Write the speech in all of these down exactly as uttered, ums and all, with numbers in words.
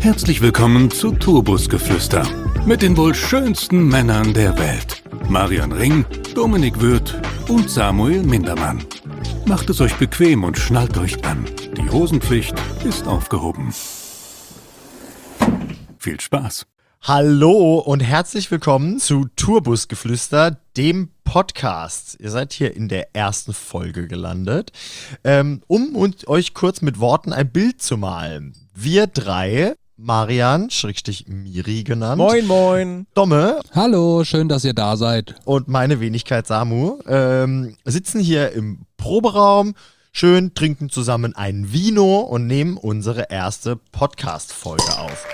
Herzlich willkommen zu Tourbusgeflüster mit den wohl schönsten Männern der Welt. Marian Ring, Dominik Würth und Samuel Mindermann. Macht es euch bequem und schnallt euch an. Die Hosenpflicht ist aufgehoben. Viel Spaß. Hallo und herzlich willkommen zu Tourbusgeflüster, dem Podcast. Ihr seid hier in der ersten Folge gelandet, ähm, um und euch kurz mit Worten ein Bild zu malen. Wir drei, Marian, Schrägstrich Miri genannt. Moin, moin. Domme. Hallo, schön, dass ihr da seid. Und meine Wenigkeit Samu ähm, sitzen hier im Proberaum, schön trinken zusammen ein Vino und nehmen unsere erste Podcast-Folge auf.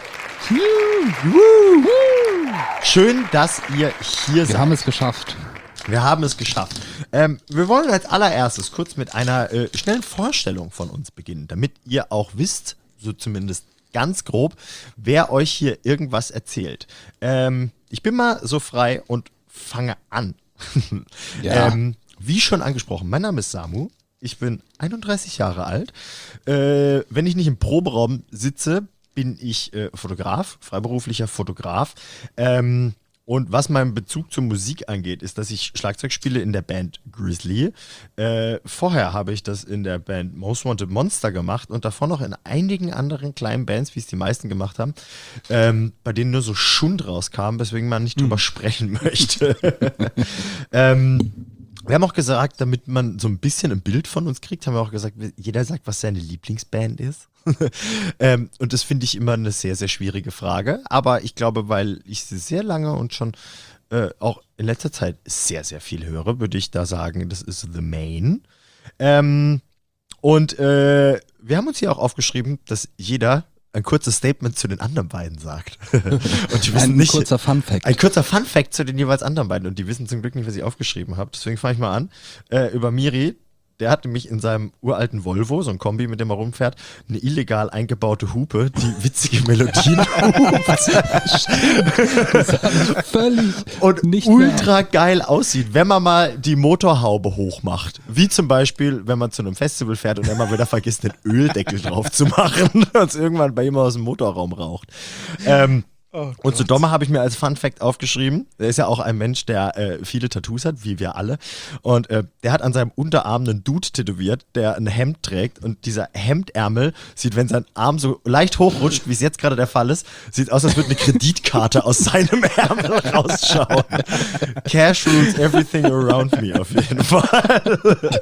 Schön, dass ihr hier Wir seid. Wir haben es geschafft. Wir haben es geschafft. Ähm, wir wollen als allererstes kurz mit einer äh, schnellen Vorstellung von uns beginnen, damit ihr auch wisst, so zumindest ganz grob, wer euch hier irgendwas erzählt. Ähm, ich bin mal so frei und fange an. Ja. ähm, wie schon angesprochen, mein Name ist Samu. Ich bin einunddreißig Jahre alt. Äh, wenn ich nicht im Proberaum sitze, bin ich äh, Fotograf, freiberuflicher Fotograf. Ähm, und was meinen Bezug zur Musik angeht, ist, dass ich Schlagzeug spiele in der Band Grizzly. Äh, vorher habe ich das in der Band Most Wanted Monster gemacht und davor noch in einigen anderen kleinen Bands, wie es die meisten gemacht haben, ähm, bei denen nur so Schund rauskam, weswegen man nicht drüber sprechen möchte. ähm, Wir haben auch gesagt, damit man so ein bisschen ein Bild von uns kriegt, haben wir auch gesagt, jeder sagt, was seine Lieblingsband ist. ähm, und das finde ich immer eine sehr, sehr schwierige Frage. Aber ich glaube, weil ich sie sehr lange und schon äh, auch in letzter Zeit sehr, sehr viel höre, würde ich da sagen, das ist The Main. Ähm, und äh, wir haben uns hier auch aufgeschrieben, dass jeder ein kurzes Statement zu den anderen beiden sagt. Und die wissen ein nicht, kurzer Funfact. Ein kurzer Funfact zu den jeweils anderen beiden. Und die wissen zum Glück nicht, was ich aufgeschrieben habe. Deswegen fange ich mal an. Äh, über Miri. Der hat nämlich in seinem uralten Volvo, so ein Kombi, mit dem er rumfährt, eine illegal eingebaute Hupe, die witzige Melodien Völlig und nicht ultra geil aussieht, wenn man mal die Motorhaube hochmacht. Wie zum Beispiel, wenn man zu einem Festival fährt und immer wieder vergisst, den Öldeckel drauf zu machen und es irgendwann bei ihm aus dem Motorraum raucht. Ähm, Oh und zu Domme habe ich mir als Funfact aufgeschrieben, der ist ja auch ein Mensch, der äh, viele Tattoos hat, wie wir alle. Und äh, der hat an seinem Unterarm einen Dude tätowiert, der ein Hemd trägt. Und dieser Hemdärmel sieht, wenn sein Arm so leicht hochrutscht, wie es jetzt gerade der Fall ist, sieht aus, als würde eine Kreditkarte aus seinem Ärmel rausschauen. Cash rules everything around me, auf jeden Fall.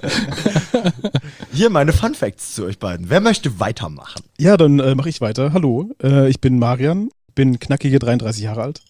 Hier meine Funfacts zu euch beiden. Wer möchte weitermachen? Ja, dann äh, mache ich weiter. Hallo, äh, ich bin Marian. Bin knackige dreiunddreißig Jahre alt.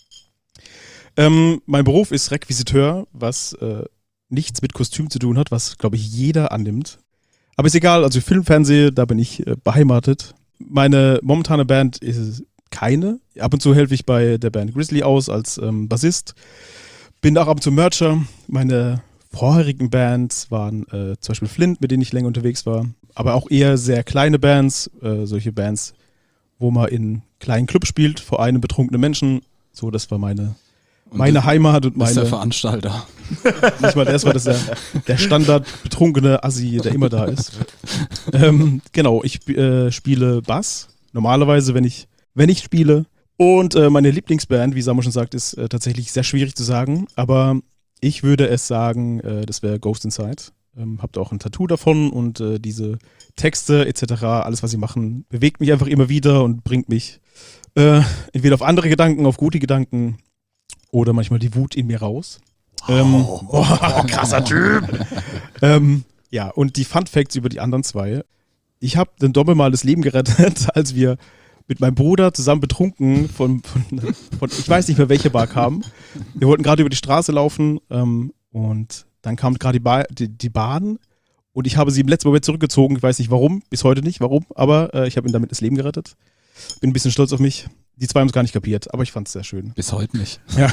Ähm, mein Beruf ist Requisiteur, was äh, nichts mit Kostüm zu tun hat, was, glaube ich, jeder annimmt. Aber ist egal, also Film, Fernsehen, da bin ich äh, beheimatet. Meine momentane Band ist keine. Ab und zu helfe ich bei der Band Grizzly aus als ähm, Bassist. Bin auch ab und zu Mercher. Meine vorherigen Bands waren äh, zum Beispiel Flint, mit denen ich länger unterwegs war. Aber auch eher sehr kleine Bands, äh, solche Bands, wo man in kleinen Clubs spielt, vor einem betrunkenen Menschen. So, das war meine, meine das, Heimat und meine... Das ist der Veranstalter. Nicht mal das war das der, der Standard betrunkene Assi, der immer da ist. ähm, genau, ich äh, spiele Bass. Normalerweise, wenn ich, wenn ich spiele. Und äh, meine Lieblingsband, wie Samu schon sagt, ist äh, tatsächlich sehr schwierig zu sagen. Aber ich würde es sagen, äh, das wäre Ghost Inside. Ähm, habt auch ein Tattoo davon und äh, diese Texte et cetera, alles, was sie machen, bewegt mich einfach immer wieder und bringt mich äh, entweder auf andere Gedanken, auf gute Gedanken oder manchmal die Wut in mir raus. Wow. Ähm, oh, krasser Typ! ähm, ja, und die Fun Facts über die anderen zwei. Ich habe den Dommel mal das Leben gerettet, als wir mit meinem Bruder zusammen betrunken von, von, von ich weiß nicht mehr, welche Bar kamen. Wir wollten gerade über die Straße laufen ähm, und dann kam gerade die, ba- die, die Bahn und ich habe sie im letzten Moment zurückgezogen. Ich weiß nicht warum, bis heute nicht warum, aber äh, ich habe ihm damit das Leben gerettet. Bin ein bisschen stolz auf mich. Die zwei haben es gar nicht kapiert, aber ich fand es sehr schön. Bis heute nicht. Ja.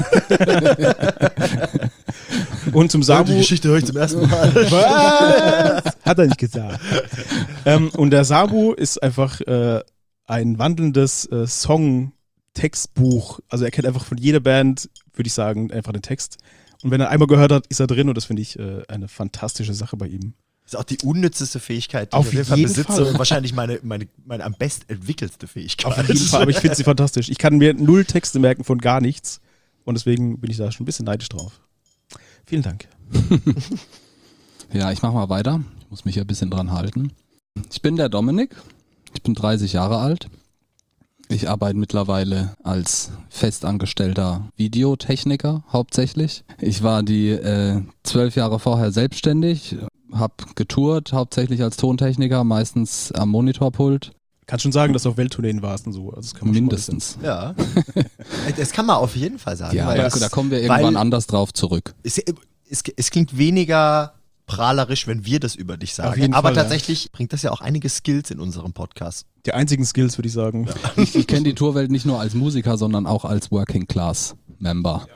Und zum Samu... Die Geschichte höre ich zum ersten Mal. Was? Hat er nicht gesagt. ähm, und der Samu ist einfach äh, ein wandelndes äh, Song-Textbuch. Also er kennt einfach von jeder Band, würde ich sagen, einfach den Text. Und wenn er einmal gehört hat, ist er drin und das finde ich äh, eine fantastische Sache bei ihm. Das ist auch die unnützeste Fähigkeit, die Auf ich auf jeden Fall jeden besitze Fall. und wahrscheinlich meine, meine, meine am best entwickelste Fähigkeit. Auf jeden Fall, aber ich finde sie fantastisch. Ich kann mir null Texte merken von gar nichts und deswegen bin ich da schon ein bisschen neidisch drauf. Vielen Dank. Ja, ich mach mal weiter. Ich muss mich ja ein bisschen dran halten. Ich bin der Dominik. Ich bin dreißig Jahre alt. Ich arbeite mittlerweile als festangestellter Videotechniker hauptsächlich. Ich war die äh, zwölf Jahre vorher selbstständig, habe getourt, hauptsächlich als Tontechniker, meistens am Monitorpult. Kannst schon sagen, dass du auf Welttourneen warst und so. Also das kann man schon mal Mindestens. Ja, das kann man auf jeden Fall sagen. Ja, weil da, das, da kommen wir irgendwann weil anders drauf zurück. es, es, es klingt weniger prahlerisch, wenn wir das über dich Auf sagen. jeden Aber Fall, ja. tatsächlich bringt das ja auch einige Skills in unserem Podcast. Die einzigen Skills, würde ich sagen. Ich, ich kenne die Tourwelt nicht nur als Musiker, sondern auch als Working Class Member.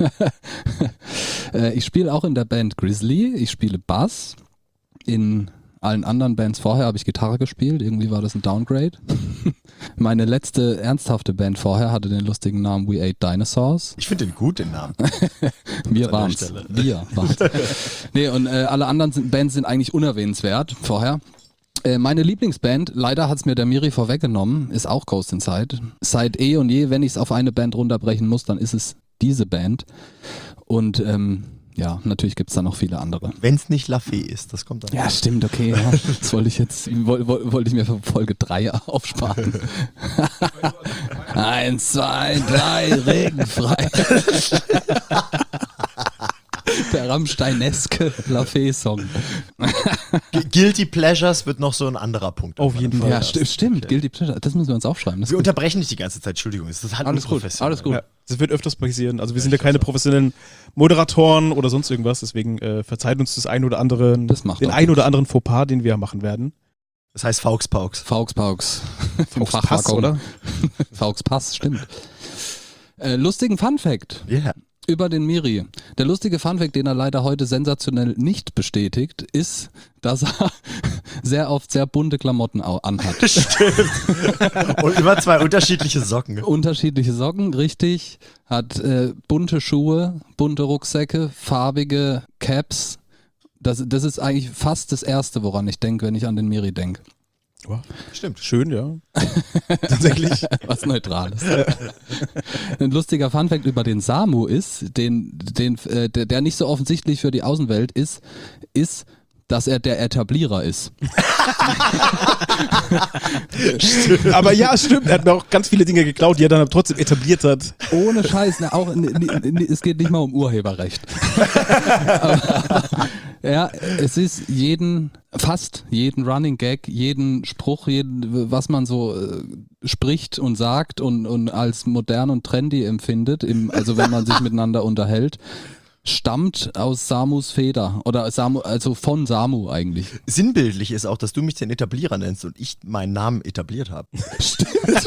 äh, ich spiele auch in der Band Grizzly, ich spiele Bass. In allen anderen Bands vorher habe ich Gitarre gespielt, irgendwie war das ein Downgrade. Meine letzte ernsthafte Band vorher hatte den lustigen Namen We Ate Dinosaurs. Ich finde den gut, den Namen. Wir an der waren's. Stelle. Wir waren's. Nee, und äh, alle anderen sind, Bands sind eigentlich unerwähnenswert vorher. Äh, meine Lieblingsband, leider hat's mir der Miri vorweggenommen, ist auch Ghost Inside. Seit eh und je, wenn ich es auf eine Band runterbrechen muss, dann ist es diese Band. Und ähm, ja, natürlich gibt's da noch viele andere. Wenn es nicht La Fee ist, das kommt dann. Ja, stimmt, okay. Ja. Das wollte ich jetzt, woll, woll, wollte ich mir für Folge drei aufsparen. Eins, zwei, drei, regenfrei. Der Rammsteineske La Fee-Song. Gu- Guilty Pleasures wird noch so ein anderer Punkt. Auf jeden Fall. Ja, sti- stimmt, Guilty Pleasure. Das müssen wir uns aufschreiben. Das ist Wir gut. unterbrechen nicht die ganze Zeit, Entschuldigung. Es ist halt Alles gut, unprofessionell. alles gut. Ja, das wird öfters passieren. Also wir sind ja keine professionellen Moderatoren oder sonst irgendwas, deswegen äh, verzeiht uns das ein oder andere, Das macht den auch ein oder anderen Fauxpas, den wir machen werden. Das heißt Faux Pauks. Faux Pauks. Vom Faux Pass, Fachjargon. oder? Faux Pass, stimmt. Äh, lustigen Funfact Ja. über den Miri. Der lustige Funfact, den er leider heute sensationell nicht bestätigt, ist, dass er sehr oft sehr bunte Klamotten au- anhat. Und immer zwei unterschiedliche Socken. Unterschiedliche Socken, richtig. Hat äh, bunte Schuhe, bunte Rucksäcke, farbige Caps. Das, das ist eigentlich fast das Erste, woran ich denke, wenn ich an den Miri denke. Wow. Stimmt. Schön, ja. Tatsächlich. Was Neutrales. Ein lustiger Funfact über den Samu ist, den, den, äh, der, der nicht so offensichtlich für die Außenwelt ist, ist, dass er der Etablierer ist. Aber ja, stimmt, er hat mir auch ganz viele Dinge geklaut, die er dann trotzdem etabliert hat. Ohne Scheiß, ne, auch, n- n- n- es geht nicht mal um Urheberrecht. aber, ja, es ist jeden, fast jeden Running Gag, jeden Spruch, jeden, was man so äh, spricht und sagt und, und als modern und trendy empfindet, im, also wenn man sich miteinander unterhält, stammt aus Samus Feder oder Samu, also von Samu eigentlich. Sinnbildlich ist auch, dass du mich den Etablierer nennst und ich meinen Namen etabliert habe. Stimmt.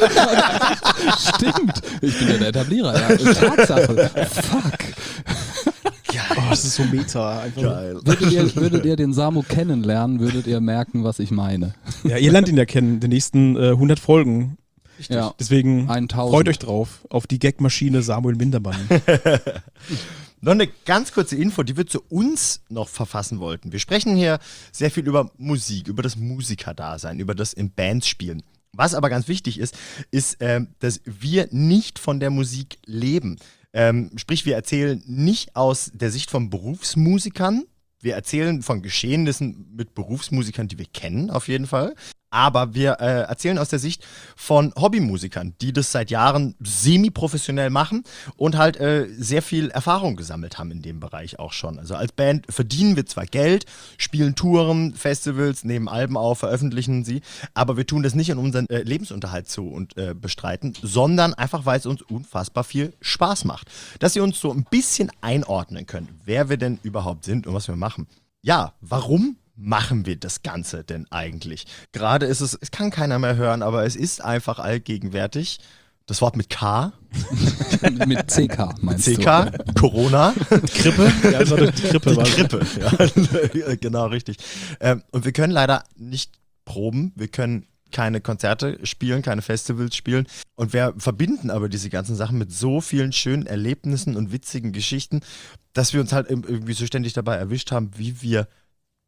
Ich bin ja der Etablierer, ja. Tatsache. Fuck. Oh, das ist so meta. Einfach. Geil. Würdet ihr, würdet ihr den Samu kennenlernen, würdet ihr merken, was ich meine. Ja, ihr lernt ihn ja kennen, die nächsten äh, hundert Folgen. Ja. Deswegen tausend. freut euch drauf, auf die Gagmaschine Samuel Mindermann. Noch eine ganz kurze Info, die wir zu uns noch verfassen wollten. Wir sprechen hier sehr viel über Musik, über das Musikerdasein, über das in Bands spielen. Was aber ganz wichtig ist, ist, ähm, dass wir nicht von der Musik leben. Ähm, sprich, wir erzählen nicht aus der Sicht von Berufsmusikern. Wir erzählen von Geschehnissen mit Berufsmusikern, die wir kennen, auf jeden Fall. Aber wir äh, erzählen aus der Sicht von Hobbymusikern, die das seit Jahren semi-professionell machen und halt äh, sehr viel Erfahrung gesammelt haben in dem Bereich auch schon. Also als Band verdienen wir zwar Geld, spielen Touren, Festivals, nehmen Alben auf, veröffentlichen sie, aber wir tun das nicht, um unseren äh, Lebensunterhalt zu und, äh, bestreiten, sondern einfach, weil es uns unfassbar viel Spaß macht. Dass ihr uns so ein bisschen einordnen könnt, wer wir denn überhaupt sind und was wir machen. Ja, warum machen wir das Ganze denn eigentlich? Gerade ist es, es kann keiner mehr hören, aber es ist einfach allgegenwärtig. Das Wort mit K, Mit C K meinst C K, Corona, Grippe? Ja, das war die Grippe. die war- Grippe. Ja, genau, richtig. Ähm, und wir können leider nicht proben, wir können keine Konzerte spielen, keine Festivals spielen. Und wir verbinden aber diese ganzen Sachen mit so vielen schönen Erlebnissen und witzigen Geschichten, dass wir uns halt irgendwie so ständig dabei erwischt haben, wie wir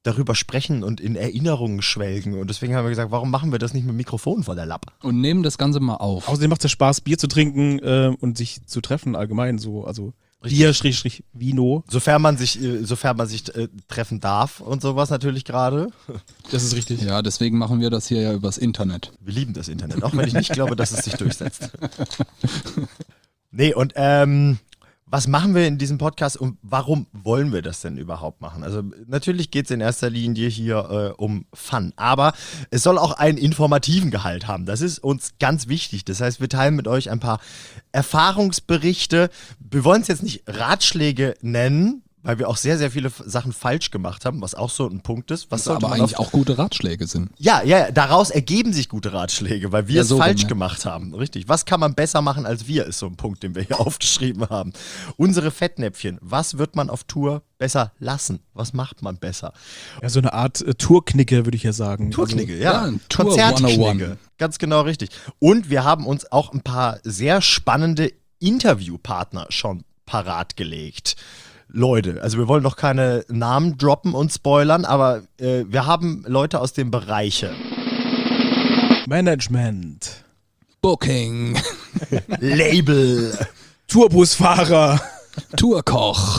darüber sprechen und in Erinnerungen schwelgen. Und deswegen haben wir gesagt, warum machen wir das nicht mit dem Mikrofon vor der Lappe? Und nehmen das Ganze mal auf. Außerdem macht es ja Spaß, Bier zu trinken äh, und sich zu treffen allgemein so. Also Bier, Strich, Strich, Vino. Sofern man sich, äh, sofern man sich äh, treffen darf und sowas natürlich gerade. Das ist richtig. Ja, deswegen machen wir das hier ja übers Internet. Wir lieben das Internet, auch wenn ich nicht glaube, dass es sich durchsetzt. Nee, und ähm, was machen wir in diesem Podcast und warum wollen wir das denn überhaupt machen? Also natürlich geht es in erster Linie hier äh, um Fun, aber es soll auch einen informativen Gehalt haben. Das ist uns ganz wichtig. Das heißt, wir teilen mit euch ein paar Erfahrungsberichte. Wir wollen es jetzt nicht Ratschläge nennen, weil wir auch sehr, sehr viele Sachen falsch gemacht haben, was auch so ein Punkt ist. Was Was sollte aber man eigentlich auf- auch gute Ratschläge sind. Ja, ja, daraus ergeben sich gute Ratschläge, weil wir Ja, es so falsch rum, ja. gemacht haben. Richtig. Was kann man besser machen als wir, ist so ein Punkt, den wir hier aufgeschrieben haben. Unsere Fettnäpfchen. Was wird man auf Tour besser lassen? Was macht man besser? Ja, so eine Art äh, Tourknicke, würde ich ja sagen. Tourknicke, ja, ja. ein Tour Konzertknicke. hundertundeins. Ganz genau richtig. Und wir haben uns auch ein paar sehr spannende Interviewpartner schon parat gelegt. Leute, also wir wollen noch keine Namen droppen und spoilern, aber äh, wir haben Leute aus dem Bereiche Also Management, Booking, Label, Tourbusfahrer Tourkoch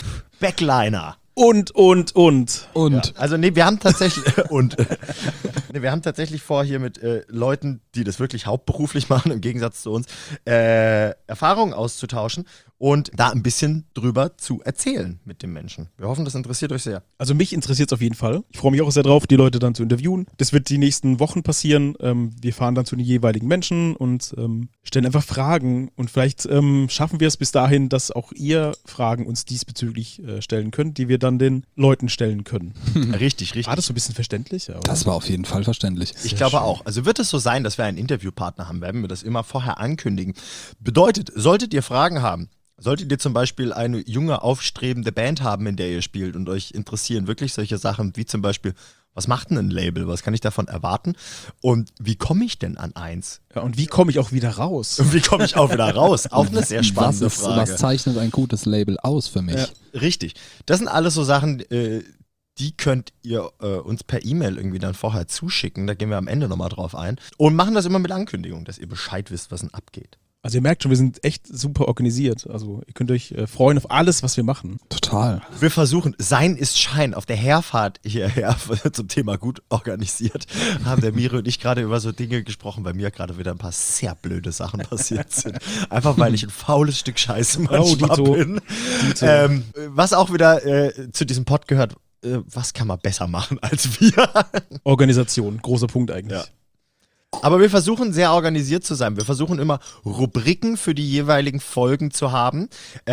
Backliner. und, und, und. und Also nee, wir haben tatsächlich und nee, wir haben tatsächlich vor, hier mit äh, Leuten, die das wirklich hauptberuflich machen, im Gegensatz zu uns, äh, Erfahrungen auszutauschen und da ein bisschen drüber zu erzählen mit den Menschen. Wir hoffen, das interessiert euch sehr. Also mich interessiert es auf jeden Fall. Ich freue mich auch sehr drauf, die Leute dann zu interviewen. Das wird die nächsten Wochen passieren. Ähm, wir fahren dann zu den jeweiligen Menschen und ähm, stellen einfach Fragen. Und vielleicht ähm, schaffen wir es bis dahin, dass auch ihr Fragen uns diesbezüglich äh, stellen könnt, die wir dann den Leuten stellen können. Richtig, richtig. War das so ein bisschen verständlicher? Oder? das war auf jeden Fall verständlich. Ich glaube auch. Also wird es so sein, dass wir einen Interviewpartner haben, werden wir das immer vorher ankündigen. Bedeutet, solltet ihr Fragen haben, solltet ihr zum Beispiel eine junge, aufstrebende Band haben, in der ihr spielt und euch interessieren wirklich solche Sachen wie zum Beispiel, was macht denn ein Label, was kann ich davon erwarten und wie komme ich denn an eins? Ja, und wie komme ich auch wieder raus? Und wie komme ich auch wieder raus? Auch eine sehr was, spannende ist, Frage. was zeichnet ein gutes Label aus für mich? Ja. Richtig. Das sind alles so Sachen, äh, die könnt ihr äh, uns per E-Mail irgendwie dann vorher zuschicken. Da gehen wir am Ende nochmal drauf ein. Und machen das immer mit Ankündigung, dass ihr Bescheid wisst, was denn abgeht. Also ihr merkt schon, wir sind echt super organisiert. Also ihr könnt euch äh, freuen auf alles, was wir machen. Total. Wir versuchen, Sein ist Schein. Auf der Herfahrt hierher zum Thema gut organisiert haben der Miro und ich gerade über so Dinge gesprochen, weil mir gerade wieder ein paar sehr blöde Sachen passiert sind. Einfach weil ich ein faules Stück Scheiße manchmal Dito. bin. Dito. Ähm, was auch wieder äh, zu diesem Pod gehört, äh, was kann man besser machen als wir? Organisation, großer Punkt eigentlich. Ja. Aber wir versuchen sehr organisiert zu sein. Wir versuchen immer Rubriken für die jeweiligen Folgen zu haben,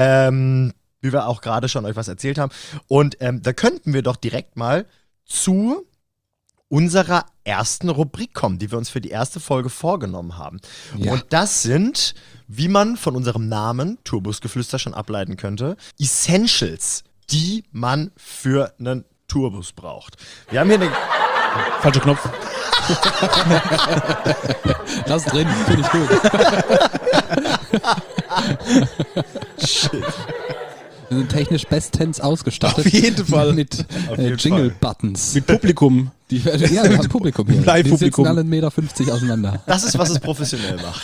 ähm, wie wir auch gerade schon euch was erzählt haben. Und ähm, da könnten wir doch direkt mal zu unserer ersten Rubrik kommen, die wir uns für die erste Folge vorgenommen haben. Ja. Und das sind, wie man von unserem Namen, Tourbusgeflüster, schon ableiten könnte, Essentials, die man für einen Tourbus braucht. Wir haben hier eine... Falscher Knopf. Lass drin, finde ich gut. Shit. Wir sind technisch bestens ausgestattet. Auf jeden Fall. Mit Auf äh, jeden Jingle-Buttons. Mit Publikum. Die, ja, wir haben Publikum hier. Live-Publikum. Die sitzen alle einen Meter fünfzig auseinander. Das ist, was es professionell macht.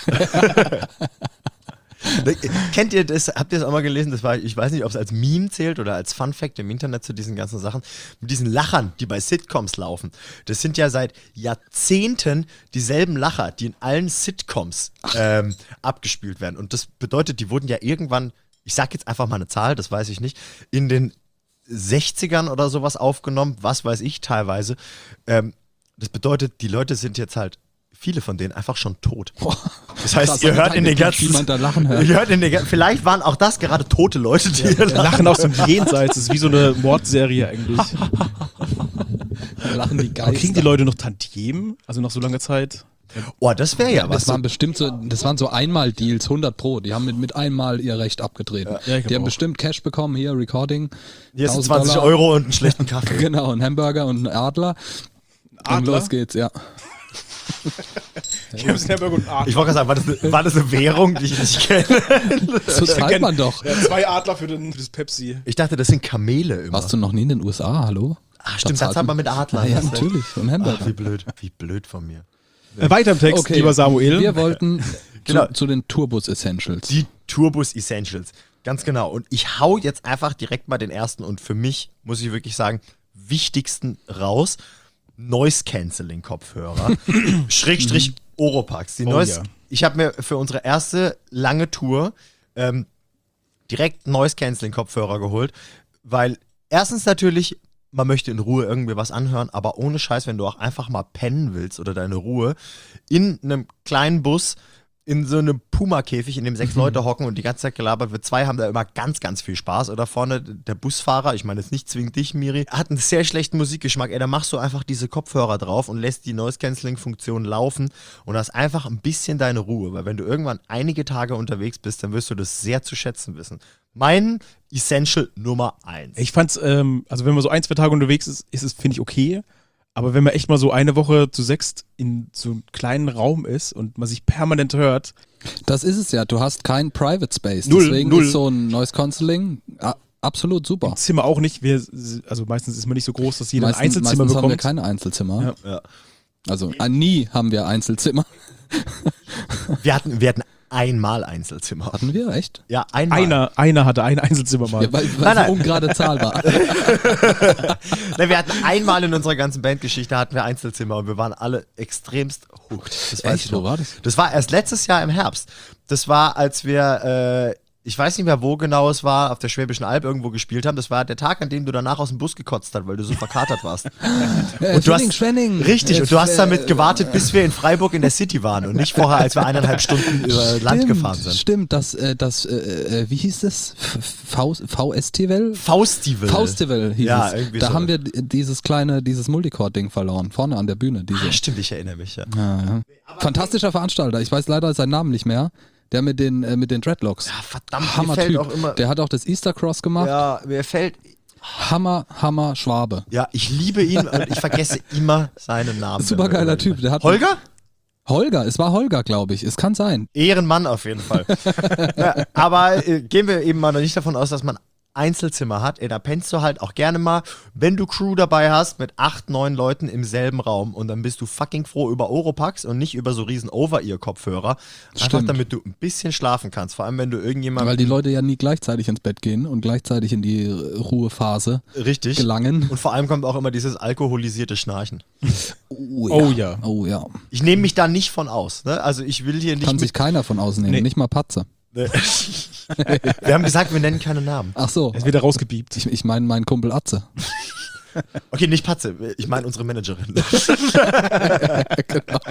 Kennt ihr das, habt ihr das auch mal gelesen? Das war, ich weiß nicht, ob es als Meme zählt oder als Fun Fact im Internet zu diesen ganzen Sachen. Mit diesen Lachern, die bei Sitcoms laufen. Das sind ja seit Jahrzehnten dieselben Lacher, die in allen Sitcoms ähm, abgespielt werden. Und das bedeutet, die wurden ja irgendwann, ich sag jetzt einfach mal eine Zahl, das weiß ich nicht, in den sechzigern oder sowas aufgenommen, was weiß ich teilweise. Ähm, das bedeutet, die Leute sind jetzt halt, viele von denen einfach schon tot. Das heißt, Krass, ihr aber hört in den kein ganzen, Jemand da lachen hört. ihr hört in den, gan- vielleicht waren auch das gerade tote Leute, die hier lachen. Lachen aus dem Jenseits. Das ist wie so eine Mordserie eigentlich. Da lachen die Aber Geister. kriegen die Leute noch Tantiemen? Also nach so langer Zeit? Oh, das wäre ja was. Das waren bestimmt so, das waren so Einmal-Deals, hundert Pro. Die haben mit, mit einmal ihr Recht abgetreten. Ja, ich glaub die haben auch. bestimmt Cash bekommen, hier, Recording. Hier sind tausend zwanzig Dollar. Euro und einen schlechten Kaffee. Genau, ein Hamburger und ein Adler. Und Adler? los geht's, ja. Ich hab's Hamburger und Adler. Ich wollte gerade sagen, war das, eine, war das eine Währung, die ich nicht kenne? So zahlt man doch. Ja, zwei Adler für, den, für das Pepsi. Ich dachte, das sind Kamele immer. Warst du noch nie in den U S A, hallo? Ah, stimmt, das hat man mit Adler. Ja, ja, Das ist- natürlich. Und Hamburger. Ach, wie blöd, wie blöd von mir. Äh, weiter im Text, Okay, lieber Samuel. Wir wollten Genau. zu, zu den Tourbus Essentials. Die Tourbus Essentials. Ganz genau. Und ich hau jetzt einfach direkt mal den ersten und für mich, muss ich wirklich sagen, wichtigsten raus. Noise-Canceling-Kopfhörer. Schrägstrich Oropax. Die Oh Noise, ja. Ich habe mir für unsere erste lange Tour ähm, direkt Noise-Canceling-Kopfhörer geholt, weil erstens natürlich, man möchte in Ruhe irgendwie was anhören, aber ohne Scheiß, wenn du auch einfach mal pennen willst oder deine Ruhe, in einem kleinen Bus, in so einem Puma-Käfig, in dem sechs Leute hocken und die ganze Zeit gelabert wird. Zwei haben da immer ganz, ganz viel Spaß. Oder vorne der Busfahrer, ich meine jetzt nicht zwingend dich, Miri, hat einen sehr schlechten Musikgeschmack. Ey, da machst du einfach diese Kopfhörer drauf und lässt die Noise-Canceling-Funktion laufen und hast einfach ein bisschen deine Ruhe. Weil wenn du irgendwann einige Tage unterwegs bist, dann wirst du das sehr zu schätzen wissen. Mein Essential Nummer eins. Ich fand's, ähm, also wenn man so ein, zwei Tage unterwegs ist, ist es, finde ich, okay. Aber wenn man echt mal so eine Woche zu sechst in so einem kleinen Raum ist und man sich permanent hört, Das ist es ja. Du hast kein Private Space. Null, Deswegen null. ist so ein Noise Cancelling a- absolut super. im Zimmer auch nicht, wir, also meistens ist man nicht so groß, dass jeder Meistens, ein Einzelzimmer meistens haben wir bekommt. keine Einzelzimmer. Ja. Ja. Also äh, nie haben wir Einzelzimmer. Wir hatten, wir hatten einmal Einzelzimmer. Hatten wir, echt? Ja, einmal. Einer, einer hatte ein Einzelzimmer mal. Ja, weil weil Nein, es eine nein. ungerade Zahl war. Ne, wir hatten einmal in unserer ganzen Bandgeschichte hatten wir Einzelzimmer und wir waren alle extremst hooked. Das weiß Echt? ich noch. Wo war das? Das war erst letztes Jahr im Herbst. Das war, als wir, äh, ich weiß nicht mehr, wo genau es war, auf der Schwäbischen Alb irgendwo gespielt haben. Das war der Tag, an dem du danach aus dem Bus gekotzt hast, weil du so verkatert warst. Äh, Und du hast- Schwenning, Schwenning. Richtig, Äh, und du hast äh, damit gewartet, bis wir in Freiburg in der City waren und nicht vorher, als wir eineinhalb Stunden über Land Stimmt, gefahren sind. Stimmt, das, äh, das äh, äh, wie hieß das? V- V-Festival? Faustival. Festival hieß Ja, es. irgendwie Da so. haben wir d- dieses kleine, dieses Multicore-Ding verloren, vorne an der Bühne. Diese. Ah, stimmt, ich erinnere mich, ja. Ja, ja. Fantastischer Veranstalter. Ich weiß leider seinen Namen nicht mehr. Der mit den, äh, mit den Dreadlocks. Ja, verdammt, mir Hammer fällt Typ. auch immer. Der hat auch das Easter Cross gemacht. Ja, mir fällt. Hammer, Hammer Schwabe. Ja, ich liebe ihn und ich vergesse immer seinen Namen. Super geiler Typ. Der hat Holger? Holger, es war Holger, glaube ich. Es kann sein. Ehrenmann auf jeden Fall. Ja, aber äh, gehen wir eben mal noch nicht davon aus, dass man Einzelzimmer hat. Ey, da pennst du halt auch gerne mal, wenn du Crew dabei hast, mit acht, neun Leuten im selben Raum und dann bist du fucking froh über Oropax und nicht über so riesen Over-Ear-Kopfhörer. Einfach Stimmt. damit du ein bisschen schlafen kannst. Vor allem, wenn du irgendjemand Weil die Leute ja nie gleichzeitig ins Bett gehen und gleichzeitig in die äh, Ruhephase richtig. gelangen. Und vor allem kommt auch immer dieses alkoholisierte Schnarchen. Oh Oh ja. Oh ja. Ich nehme mich da nicht von aus. Ne? Also ich will hier nicht Kann sich mit, keiner von außen nehmen, Nee. nicht mal Patze. Ne. Wir haben gesagt, wir nennen keine Namen. Ach so. Er ist wieder rausgebiebt. Ich, ich meine meinen Kumpel Atze. Okay, nicht Patze, ich meine unsere Managerin. Genau.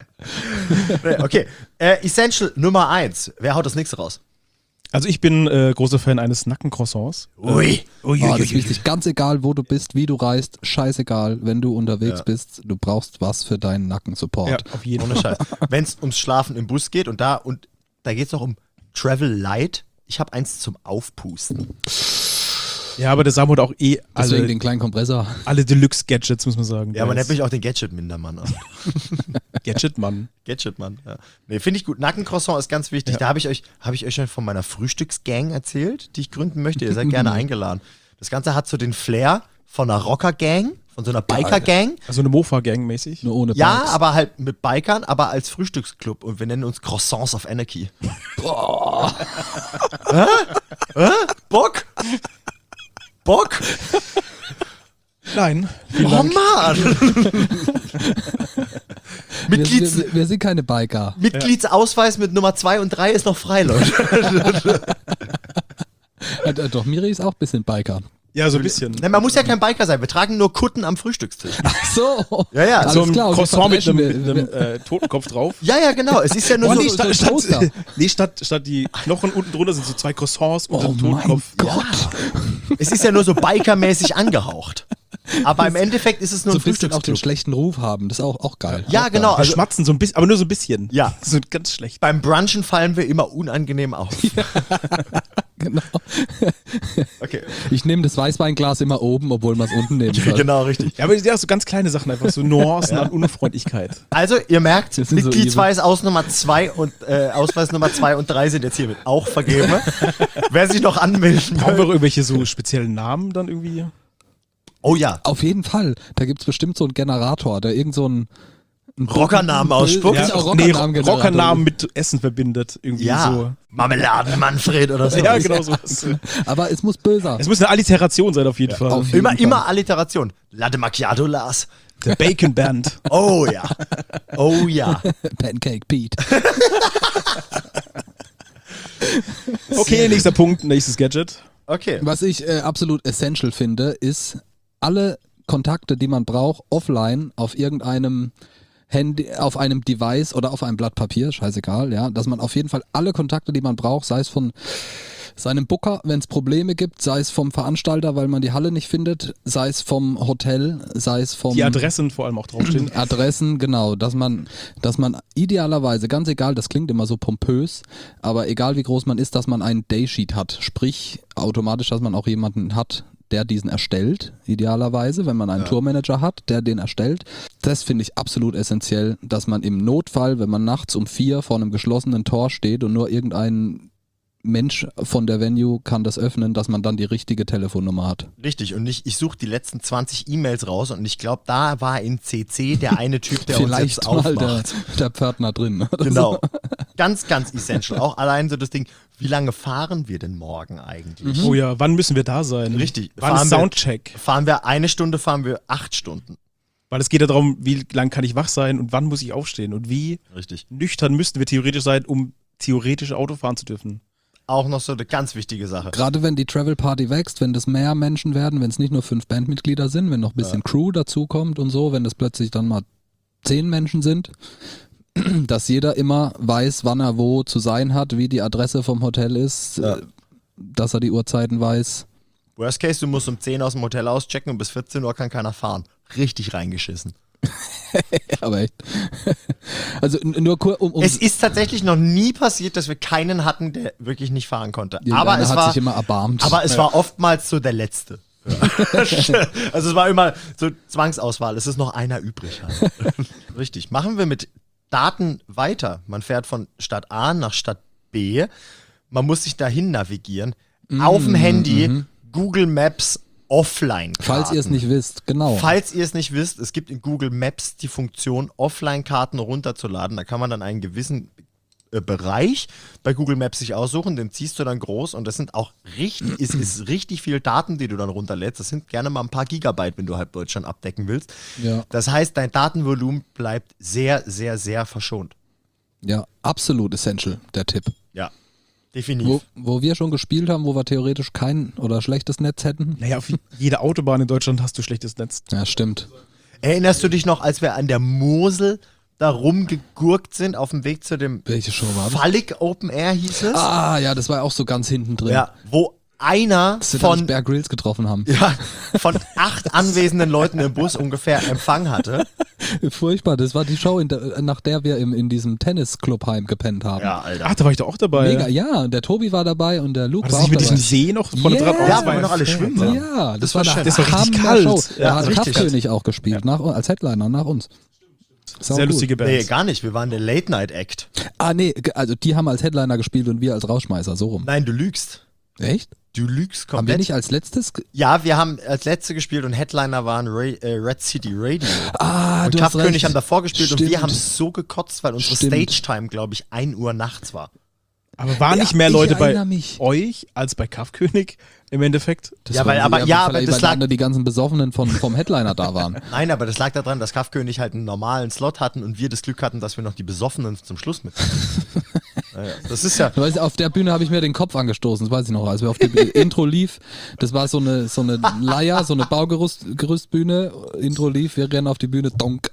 Nee, okay, äh, Essential Nummer eins. Wer haut das nächste raus? Also ich bin äh, großer Fan eines Nackencroissants. Ui. Oh, das ist wichtig. Ganz egal, wo du bist, wie du reist, scheißegal, wenn du unterwegs Ja. bist, du brauchst was für deinen Nackensupport. Ja, auf jeden Ohne Fall. Scheiß. Wenn es ums Schlafen im Bus geht und da und da geht es auch um Travel Light. Ich habe eins zum Aufpusten. Ja, aber der Samu hat auch eh Deswegen alle, den kleinen Kompressor. alle Deluxe-Gadgets, muss man sagen. Ja, man Der nennt mich auch den Gadget-Mindermann. ist Gadget-Mann. Gadget-Mann, ja. Nee, finde ich gut. Nackencroissant ist ganz wichtig. Ja. Da habe ich euch, habe ich euch schon von meiner Frühstücksgang erzählt, die ich gründen möchte. Ihr seid gerne eingeladen. Das Ganze hat so den Flair von einer Rocker-Gang, von so einer Biker-Gang. Also eine Mofa-Gang mäßig. Nur ohne Ja, Bikes. aber halt mit Bikern, aber als Frühstücksclub. Und wir nennen uns Croissants of Anarchy. Boah. Hä? Hä? Bock? Bock? Nein. Vielen Oh Dank. Mann! wir, Mitglieds, wir, wir sind keine Biker. Mitgliedsausweis mit Nummer zwei und drei ist noch frei, Leute. Äh, Doch, Miri ist auch ein bisschen Biker. Ja, so ein bisschen. Nein, man muss ja kein Biker sein. Wir tragen nur Kutten am Frühstückstisch. Ach so. Ja, ja. Alles so ein klar, und wir Croissant mit einem, verdreschen, mit wir- einem äh, Totenkopf drauf. Ja, ja, genau. Es ist ja nur Oh, so. nee, so- statt, so ein Toaster. statt, nee statt, statt die Knochen unten drunter sind so zwei Croissants und Oh ein Totenkopf. mein Gott. Es ist ja nur so bikermäßig angehaucht. Aber im Endeffekt ist es nur So ein ein bisschen auch den Frühstücksclub. schlechten Ruf haben. Das ist auch, auch geil. Ja, genau. Wir Also schmatzen so ein bisschen, aber nur so ein bisschen. Ja. So ganz schlecht. beim Brunchen fallen wir immer unangenehm auf. Genau. Okay. Ich nehme das Weißweinglas immer oben, obwohl man es unten nehmen soll. Genau, richtig. Ja, aber ja, so ganz kleine Sachen, einfach so Nuancen an Unfreundlichkeit. Also, ihr merkt, Das sind so Mitgliedsweis aus Nummer zwei und äh, Ausweis Nummer zwei und drei sind jetzt hiermit auch vergeben. Wer sich noch anmelden Haben wir will. auch irgendwelche so speziellen Namen dann irgendwie? Oh ja. Auf jeden Fall. Da gibt es bestimmt so einen Generator, der irgend so ein Rockernamen ausspuckt? Ja, Ja, auch nee, Rockernamen, Rockernamen mit Essen verbindet. Irgendwie Ja, so. Marmeladen-Manfred oder so. Ja, genau sowas. Aber es muss böser. Es muss eine Alliteration sein auf jeden Fall. auf jeden Immer, Fall. immer Alliteration. Latte Macchiato Lars. Der Bacon Band. Oh ja. Oh ja. Pancake Pete. Okay, nächster Punkt, nächstes Gadget. Okay. Was ich äh, absolut essential finde, ist alle Kontakte, die man braucht, offline auf irgendeinem Handy, auf einem Device oder auf einem Blatt Papier, scheißegal, ja, dass man auf jeden Fall alle Kontakte, die man braucht, sei es von seinem Booker, wenn es Probleme gibt, sei es vom Veranstalter, weil man die Halle nicht findet, sei es vom Hotel, sei es vom Die Adressen vor allem auch draufstehen. Adressen, genau, dass man, dass man idealerweise, ganz egal, das klingt immer so pompös, aber egal wie groß man ist, dass man einen Daysheet hat, sprich automatisch, dass man auch jemanden hat, der diesen erstellt, idealerweise, wenn man einen Ja. Tourmanager hat, der den erstellt. Das finde ich absolut essentiell, dass man im Notfall, wenn man nachts um vier vor einem geschlossenen Tor steht und nur irgendein Mensch von der Venue kann das öffnen, dass man dann die richtige Telefonnummer hat. Richtig, und ich, ich suche die letzten zwanzig E-Mails raus und ich glaube, da war in C C der eine Typ, der uns Vielleicht jetzt mal der, aufmacht. der Pförtner drin. Oder Genau. So. Ganz, ganz essential. Auch allein so das Ding, wie lange fahren wir denn morgen eigentlich? Oh ja, wann müssen wir da sein? Richtig. Wann Fahren ist wir- Soundcheck? Fahren wir eine Stunde, fahren wir acht Stunden. Weil es geht ja darum, wie lang kann ich wach sein und wann muss ich aufstehen und wie Richtig. nüchtern müssten wir theoretisch sein, um theoretisch Auto fahren zu dürfen. Auch noch so eine ganz wichtige Sache. Gerade wenn die Travel Party wächst, wenn das mehr Menschen werden, wenn es nicht nur fünf Bandmitglieder sind, wenn noch ein bisschen Crew dazukommt und so, wenn das plötzlich dann mal zehn Menschen sind, dass jeder immer weiß, wann er wo zu sein hat, wie die Adresse vom Hotel ist, Ja. äh, dass er die Uhrzeiten weiß. Worst case, du musst um zehn aus dem Hotel auschecken und bis vierzehn Uhr kann keiner fahren. Richtig reingeschissen. Aber echt. Also n- nur kurz, um, um Es ist tatsächlich noch nie passiert, dass wir keinen hatten, der wirklich nicht fahren konnte. die Aber Dame es hat war, sich immer erbarmt. aber es war oftmals so der Letzte. Also es war immer so Zwangsauswahl. Es ist noch einer übrig. Halt. Richtig. Machen wir mit Daten weiter. Man fährt von Stadt A nach Stadt B. Man muss sich dahin navigieren. Auf dem Handy, Google Maps offline. Falls ihr es nicht wisst, genau. Falls ihr es nicht wisst, es gibt in Google Maps die Funktion, Offline-Karten runterzuladen. Da kann man dann einen gewissen äh, Bereich bei Google Maps sich aussuchen, den ziehst du dann groß und das sind auch richtig, ist, ist richtig viel Daten, die du dann runterlädst. Das sind gerne mal ein paar Gigabyte, wenn du halb Deutschland abdecken willst. Ja. Das heißt, dein Datenvolumen bleibt sehr, sehr, sehr verschont. Ja, absolut essential, der Tipp. Ja, definitiv. Wo, wo wir schon gespielt haben, wo wir theoretisch kein oder schlechtes Netz hätten. Naja, auf jeder Autobahn in Deutschland hast du schlechtes Netz. Ja, stimmt. Erinnerst du dich noch, als wir an der Mosel da rumgegurkt sind auf dem Weg zu dem Welche Show war das? Fallig Open Air hieß es? Ah, ja, das war auch so ganz hinten drin. Ja, wo einer Dass wir da nicht von, Bear Grylls getroffen haben. ja, von acht anwesenden Leuten im Bus ungefähr Empfang hatte. Furchtbar, das war die Show, in der, nach der wir im, in diesem Tennisclubheim gepennt haben. Alter. Ach, da war ich doch auch dabei. Mega, ja, und der Tobi war dabei und der Luke War das war nicht auch mit dabei. diesem See noch vorne Yeah. dran? Ja, Oh, wo wir noch alle schwimmen waren. Ja, das, Das war, war der schön. Das war richtig Hammer kalt. Show. Ja, Da hat richtig Kraftkönig auch gespielt, nach, als Headliner nach uns. Sau Sehr gut. lustige Band. Nee, gar nicht. Wir waren der Late-Night-Act. Ah, nee, ge- also die haben als Headliner gespielt und wir als Rausschmeißer, so rum. Nein, du lügst. Echt? Du lügst Haben wir komplett. nicht als letztes? ge- Ja, wir haben als letzte gespielt und Headliner waren Ray, äh, Red City Radio. Ah, und du hast Kraftkönig recht. haben davor gespielt und wir Stimmt. haben so gekotzt, weil unsere Stimmt. Stage-Time, glaube ich, ein Uhr nachts war. Aber waren Ja, nicht mehr ich Leute bei erinnere mich. euch als bei Kampfkönig im Endeffekt? Das Ja, war- weil- aber- ja, aber weil, das weil lag- dann die ganzen Besoffenen von, vom Headliner da waren. Nein, aber das lag daran, dass Kraftkönig halt einen normalen Slot hatten und wir das Glück hatten, dass wir noch die Besoffenen zum Schluss mit. Naja, das ist ja. Du weißt, auf der Bühne habe ich mir den Kopf angestoßen, das weiß ich noch, als wir auf die Intro lief. Das war so eine, so eine Leier, so eine Baugerüstbühne. Intro lief, wir rennen auf die Bühne, donk.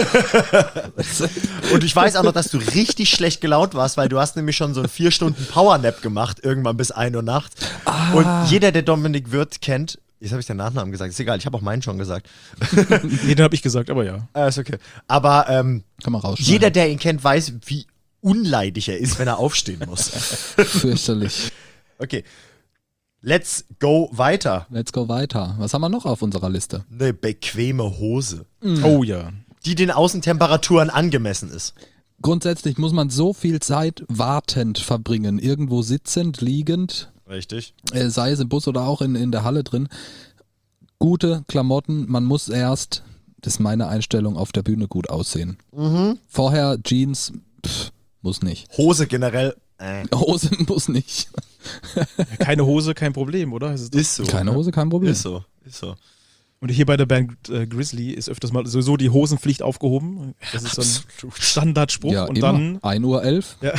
Und ich weiß auch noch, dass du richtig schlecht gelaunt warst, weil du hast nämlich schon so einen vier Stunden Powernap gemacht, irgendwann bis ein Uhr nachts. Ah. Und jeder, der Dominik Wirth kennt, jetzt habe ich den Nachnamen gesagt, ist egal, ich habe auch meinen schon gesagt. Nee, den habe ich gesagt, aber ja. Ah, ist okay. Aber ähm, Kann man rausschneiden. jeder, der ihn kennt, weiß, wie unleidig er ist, wenn er aufstehen muss. Fürchterlich. Okay. Let's go weiter. Let's go weiter. Was haben wir noch auf unserer Liste? Eine bequeme Hose, Oh ja. die den Außentemperaturen angemessen ist. Grundsätzlich muss man so viel Zeit wartend verbringen, irgendwo sitzend, liegend, Richtig. äh, sei es im Bus oder auch in, in der Halle drin. gute Klamotten, man muss erst, das ist meine Einstellung, auf der Bühne gut aussehen. Mhm. Vorher Jeans, pff, muss nicht. Hose generell, äh. Hose muss nicht. Keine Hose, kein Problem, oder? Ist, Ist so. Keine ne? Hose, kein Problem. Ist so, ist so. Und hier bei der Band äh, Grizzly ist öfters mal sowieso die Hosenpflicht aufgehoben. Das ist so ein Standardspruch. Ja, und immer. dann ein Uhr elf. ja,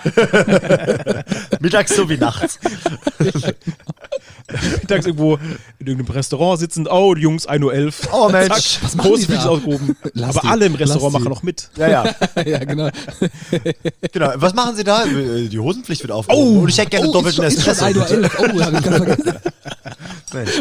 Mittags so wie nachts. mittags irgendwo in irgendeinem Restaurant sitzen. Oh, die Jungs, ein Uhr elf. Oh Mensch. Was machen die Hosenpflicht da? aufgehoben. Lass Aber die, alle im lass Restaurant die. machen noch mit. Ja, ja. Ja, genau. Genau. Was machen Sie da? Die Hosenpflicht wird aufgehoben. Oh, Und ich hätte gerne Oh, doppelten ist schon, ist schon Espresso. ein Uhr elf. Oh, hab ich ganz vergessen. Mensch.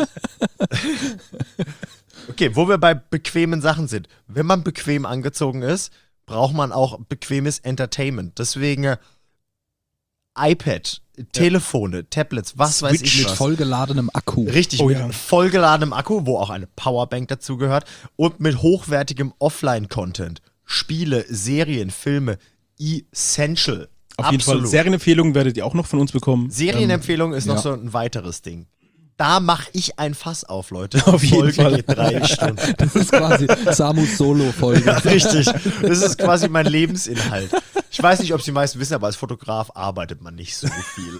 Okay, wo wir bei bequemen Sachen sind. Wenn man bequem angezogen ist, braucht man auch bequemes Entertainment. Deswegen äh, iPad, Telefone, Tablets, was weiß Switch ich Mit was. vollgeladenem Akku. Richtig, Oh mit ja. vollgeladenem Akku, wo auch eine Powerbank dazugehört und mit hochwertigem Offline-Content. Spiele, Serien, Filme, essential. Auf jeden Fall. Serienempfehlungen werdet ihr auch noch von uns bekommen. Serienempfehlung ist noch ja. so ein weiteres Ding. Da mache ich ein Fass auf, Leute. Auf jeden Folge Fall. geht drei Stunden. Das ist quasi Samus Solo-Folge. Ja, richtig. Das ist quasi mein Lebensinhalt. Ich weiß nicht, ob es die meisten wissen, aber als Fotograf arbeitet man nicht so viel.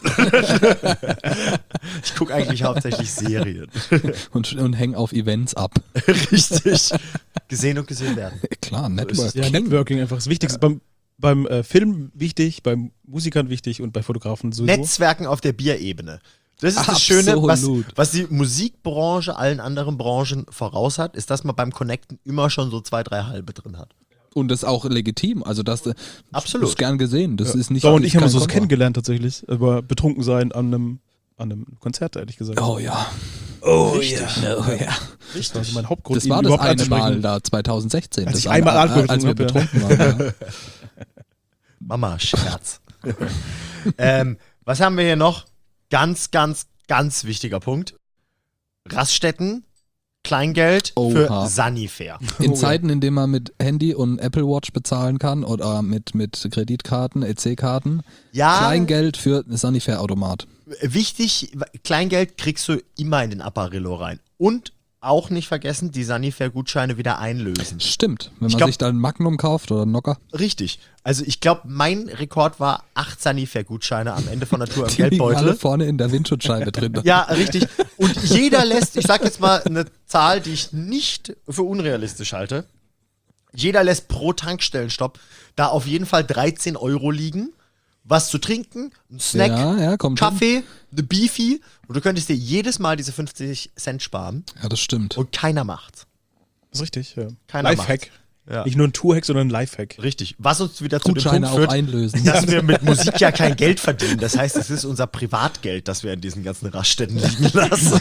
Ich gucke eigentlich hauptsächlich Serien. Und, und häng auf Events ab. Richtig. Gesehen und gesehen werden. Klar, ist Network. es. Ja, Networking einfach das Wichtigste. Beim, beim äh, Film wichtig, beim Musikern wichtig und bei Fotografen sowieso. Netzwerken auf der Bierebene. Das ist das Absolut. Schöne, was, was die Musikbranche allen anderen Branchen voraus hat, ist, dass man beim Connecten immer schon so zwei, drei halbe drin hat. Und das ist auch legitim. Also das, das Absolut. ist gern gesehen. Das ist nicht. Sau und ich haben kein uns das Kontra. kennengelernt tatsächlich. Über betrunken sein an einem, an einem Konzert, ehrlich gesagt. Oh ja. Oh ja. Oh ja. Das war also mein Hauptgrund, Das ihn war das überhaupt eine Mal anzusprechen. da zwanzig sechzehn. Als das ich einmal an- Alkohol als wir getrunken betrunken waren. Ja. Mama, Scherz. ähm, was haben wir hier noch? Ganz, ganz, ganz wichtiger Punkt. Raststätten, Kleingeld Oha. für Sanifair. In Zeiten, in denen man mit Handy und Apple Watch bezahlen kann oder mit, mit Kreditkarten, E C-Karten, Ja, Kleingeld für Sanifair-Automat. wichtig, Kleingeld kriegst du immer in den Apparillo rein. Und auch nicht vergessen, die Sanifair-Gutscheine wieder einlösen. Stimmt, wenn Ich man glaub- sich da einen Magnum kauft oder einen Nocker. Richtig. Also ich glaube, mein Rekord war acht Sanifair-Gutscheine am Ende von der Tour im Die liegen alle Geldbeutel. vorne in der Windschutzscheibe drin. Ja, richtig. Und jeder lässt, ich sag jetzt mal eine Zahl, die ich nicht für unrealistisch halte. Jeder lässt pro Tankstellenstopp da auf jeden Fall dreizehn Euro liegen. Was zu trinken, ein Snack, Ja, ja, kommt hin. Kaffee, eine Beefy. Und du könntest dir jedes Mal diese fünfzig Cent sparen. Ja, das stimmt. Und keiner macht's. Das ist richtig, ja. Keiner Lifehack. Ja. Nicht nur ein Tour-Hack, sondern ein Lifehack. Richtig. Was uns wieder zu dem Gutscheine Punkt auch führt, einlösen. dass wir mit Musik ja kein Geld verdienen. Das heißt, es ist unser Privatgeld, das wir in diesen ganzen Raststätten liegen lassen.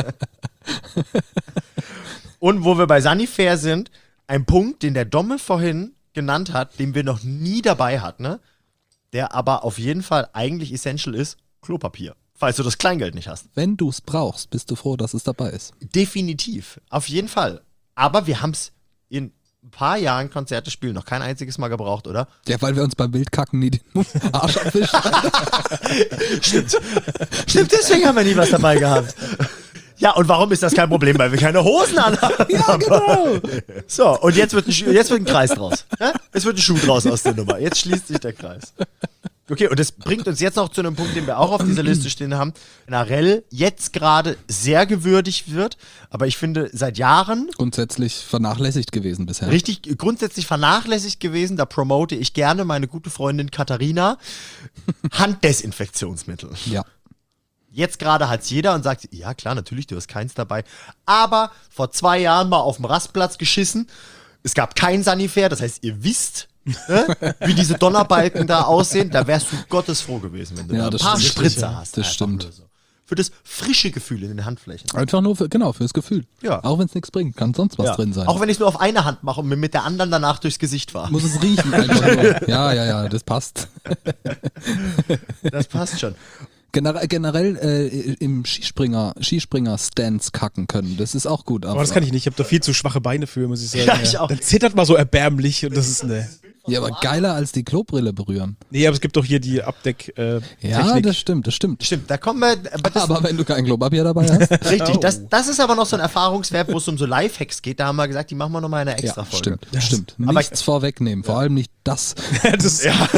Und wo wir bei Sanifair sind, ein Punkt, den der Domme vorhin genannt hat, den wir noch nie dabei hatten, ne? Der aber auf jeden Fall eigentlich essential ist, Klopapier. Falls du das Kleingeld nicht hast. Wenn du es brauchst, bist du froh, dass es dabei ist. Definitiv. Auf jeden Fall. Aber wir haben es in ein paar Jahren Konzerte spielen noch kein einziges Mal gebraucht, oder? Ja, weil wir uns beim Wildkacken nie den Arsch abwischen. Stimmt. Stimmt, deswegen haben wir nie was dabei gehabt. Ja, und warum ist das kein Problem? Weil wir keine Hosen anhaben. Ja, genau. So, und jetzt wird ein, Schu- jetzt wird ein Kreis draus. Ja? Es wird ein Schuh draus aus der Nummer. Jetzt schließt sich der Kreis. Okay, und das bringt uns jetzt noch zu einem Punkt, den wir auch auf dieser Liste stehen haben. Narell jetzt gerade sehr gewürdigt wird, aber ich finde seit Jahren Grundsätzlich vernachlässigt gewesen bisher. richtig grundsätzlich vernachlässigt gewesen. Da promote ich gerne meine gute Freundin Katharina. Handdesinfektionsmittel. Ja. Jetzt gerade hat's jeder und sagt, ja klar, natürlich, du hast keins dabei. Aber vor zwei Jahren mal auf dem Rastplatz geschissen. Es gab kein Sanifair, das heißt, ihr wisst, ne, wie diese Donnerbalken da aussehen. Da wärst du gottesfroh gewesen, wenn du Ja, da ein das paar stimmt. Spritzer Ja, hast. das einfach stimmt. nur so. Für das frische Gefühl in den Handflächen. Einfach nur für, genau, fürs Gefühl. Ja. Auch wenn es nichts bringt, kann sonst was Ja. drin sein. Auch wenn ich es nur auf eine Hand mache und mir mit der anderen danach durchs Gesicht fahre. Muss es riechen einfach nur. Ja, ja, ja, das passt. Das passt schon. Generell, generell äh, im Skispringer, Skispringer-Stands kacken können, das ist auch gut. Aber das kann ich nicht. Ich habe da viel zu schwache Beine für, muss ich sagen. Ja, ich auch. Dann zittert man so erbärmlich und das ist ne. Ja, aber geiler als die Klobrille berühren. Nee, aber es gibt doch hier die Abdeck äh, Ja, Technik. das stimmt, das stimmt. Stimmt, da kommen wir. Aber das, Aber wenn du kein Klopapier dabei hast. richtig, Oh. das, das ist aber noch so ein Erfahrungswert, wo es um so Lifehacks geht. Da haben wir gesagt, die machen wir nochmal in einer extra Ja, Folge. stimmt, stimmt. Aber- Nichts vorwegnehmen, vor allem nicht das. das, ja.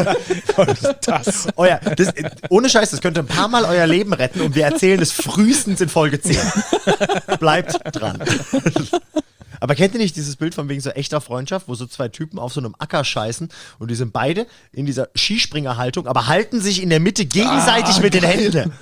das. Oh ja, das, ohne Scheiß, das könnte ein paar Mal euer Leben retten und wir erzählen es frühestens in Folge zehn. Bleibt dran. Aber kennt ihr nicht dieses Bild von wegen so echter Freundschaft, wo so zwei Typen auf so einem Acker scheißen und die sind beide in dieser Skispringerhaltung, aber halten sich in der Mitte gegenseitig Ah, mit den Händen.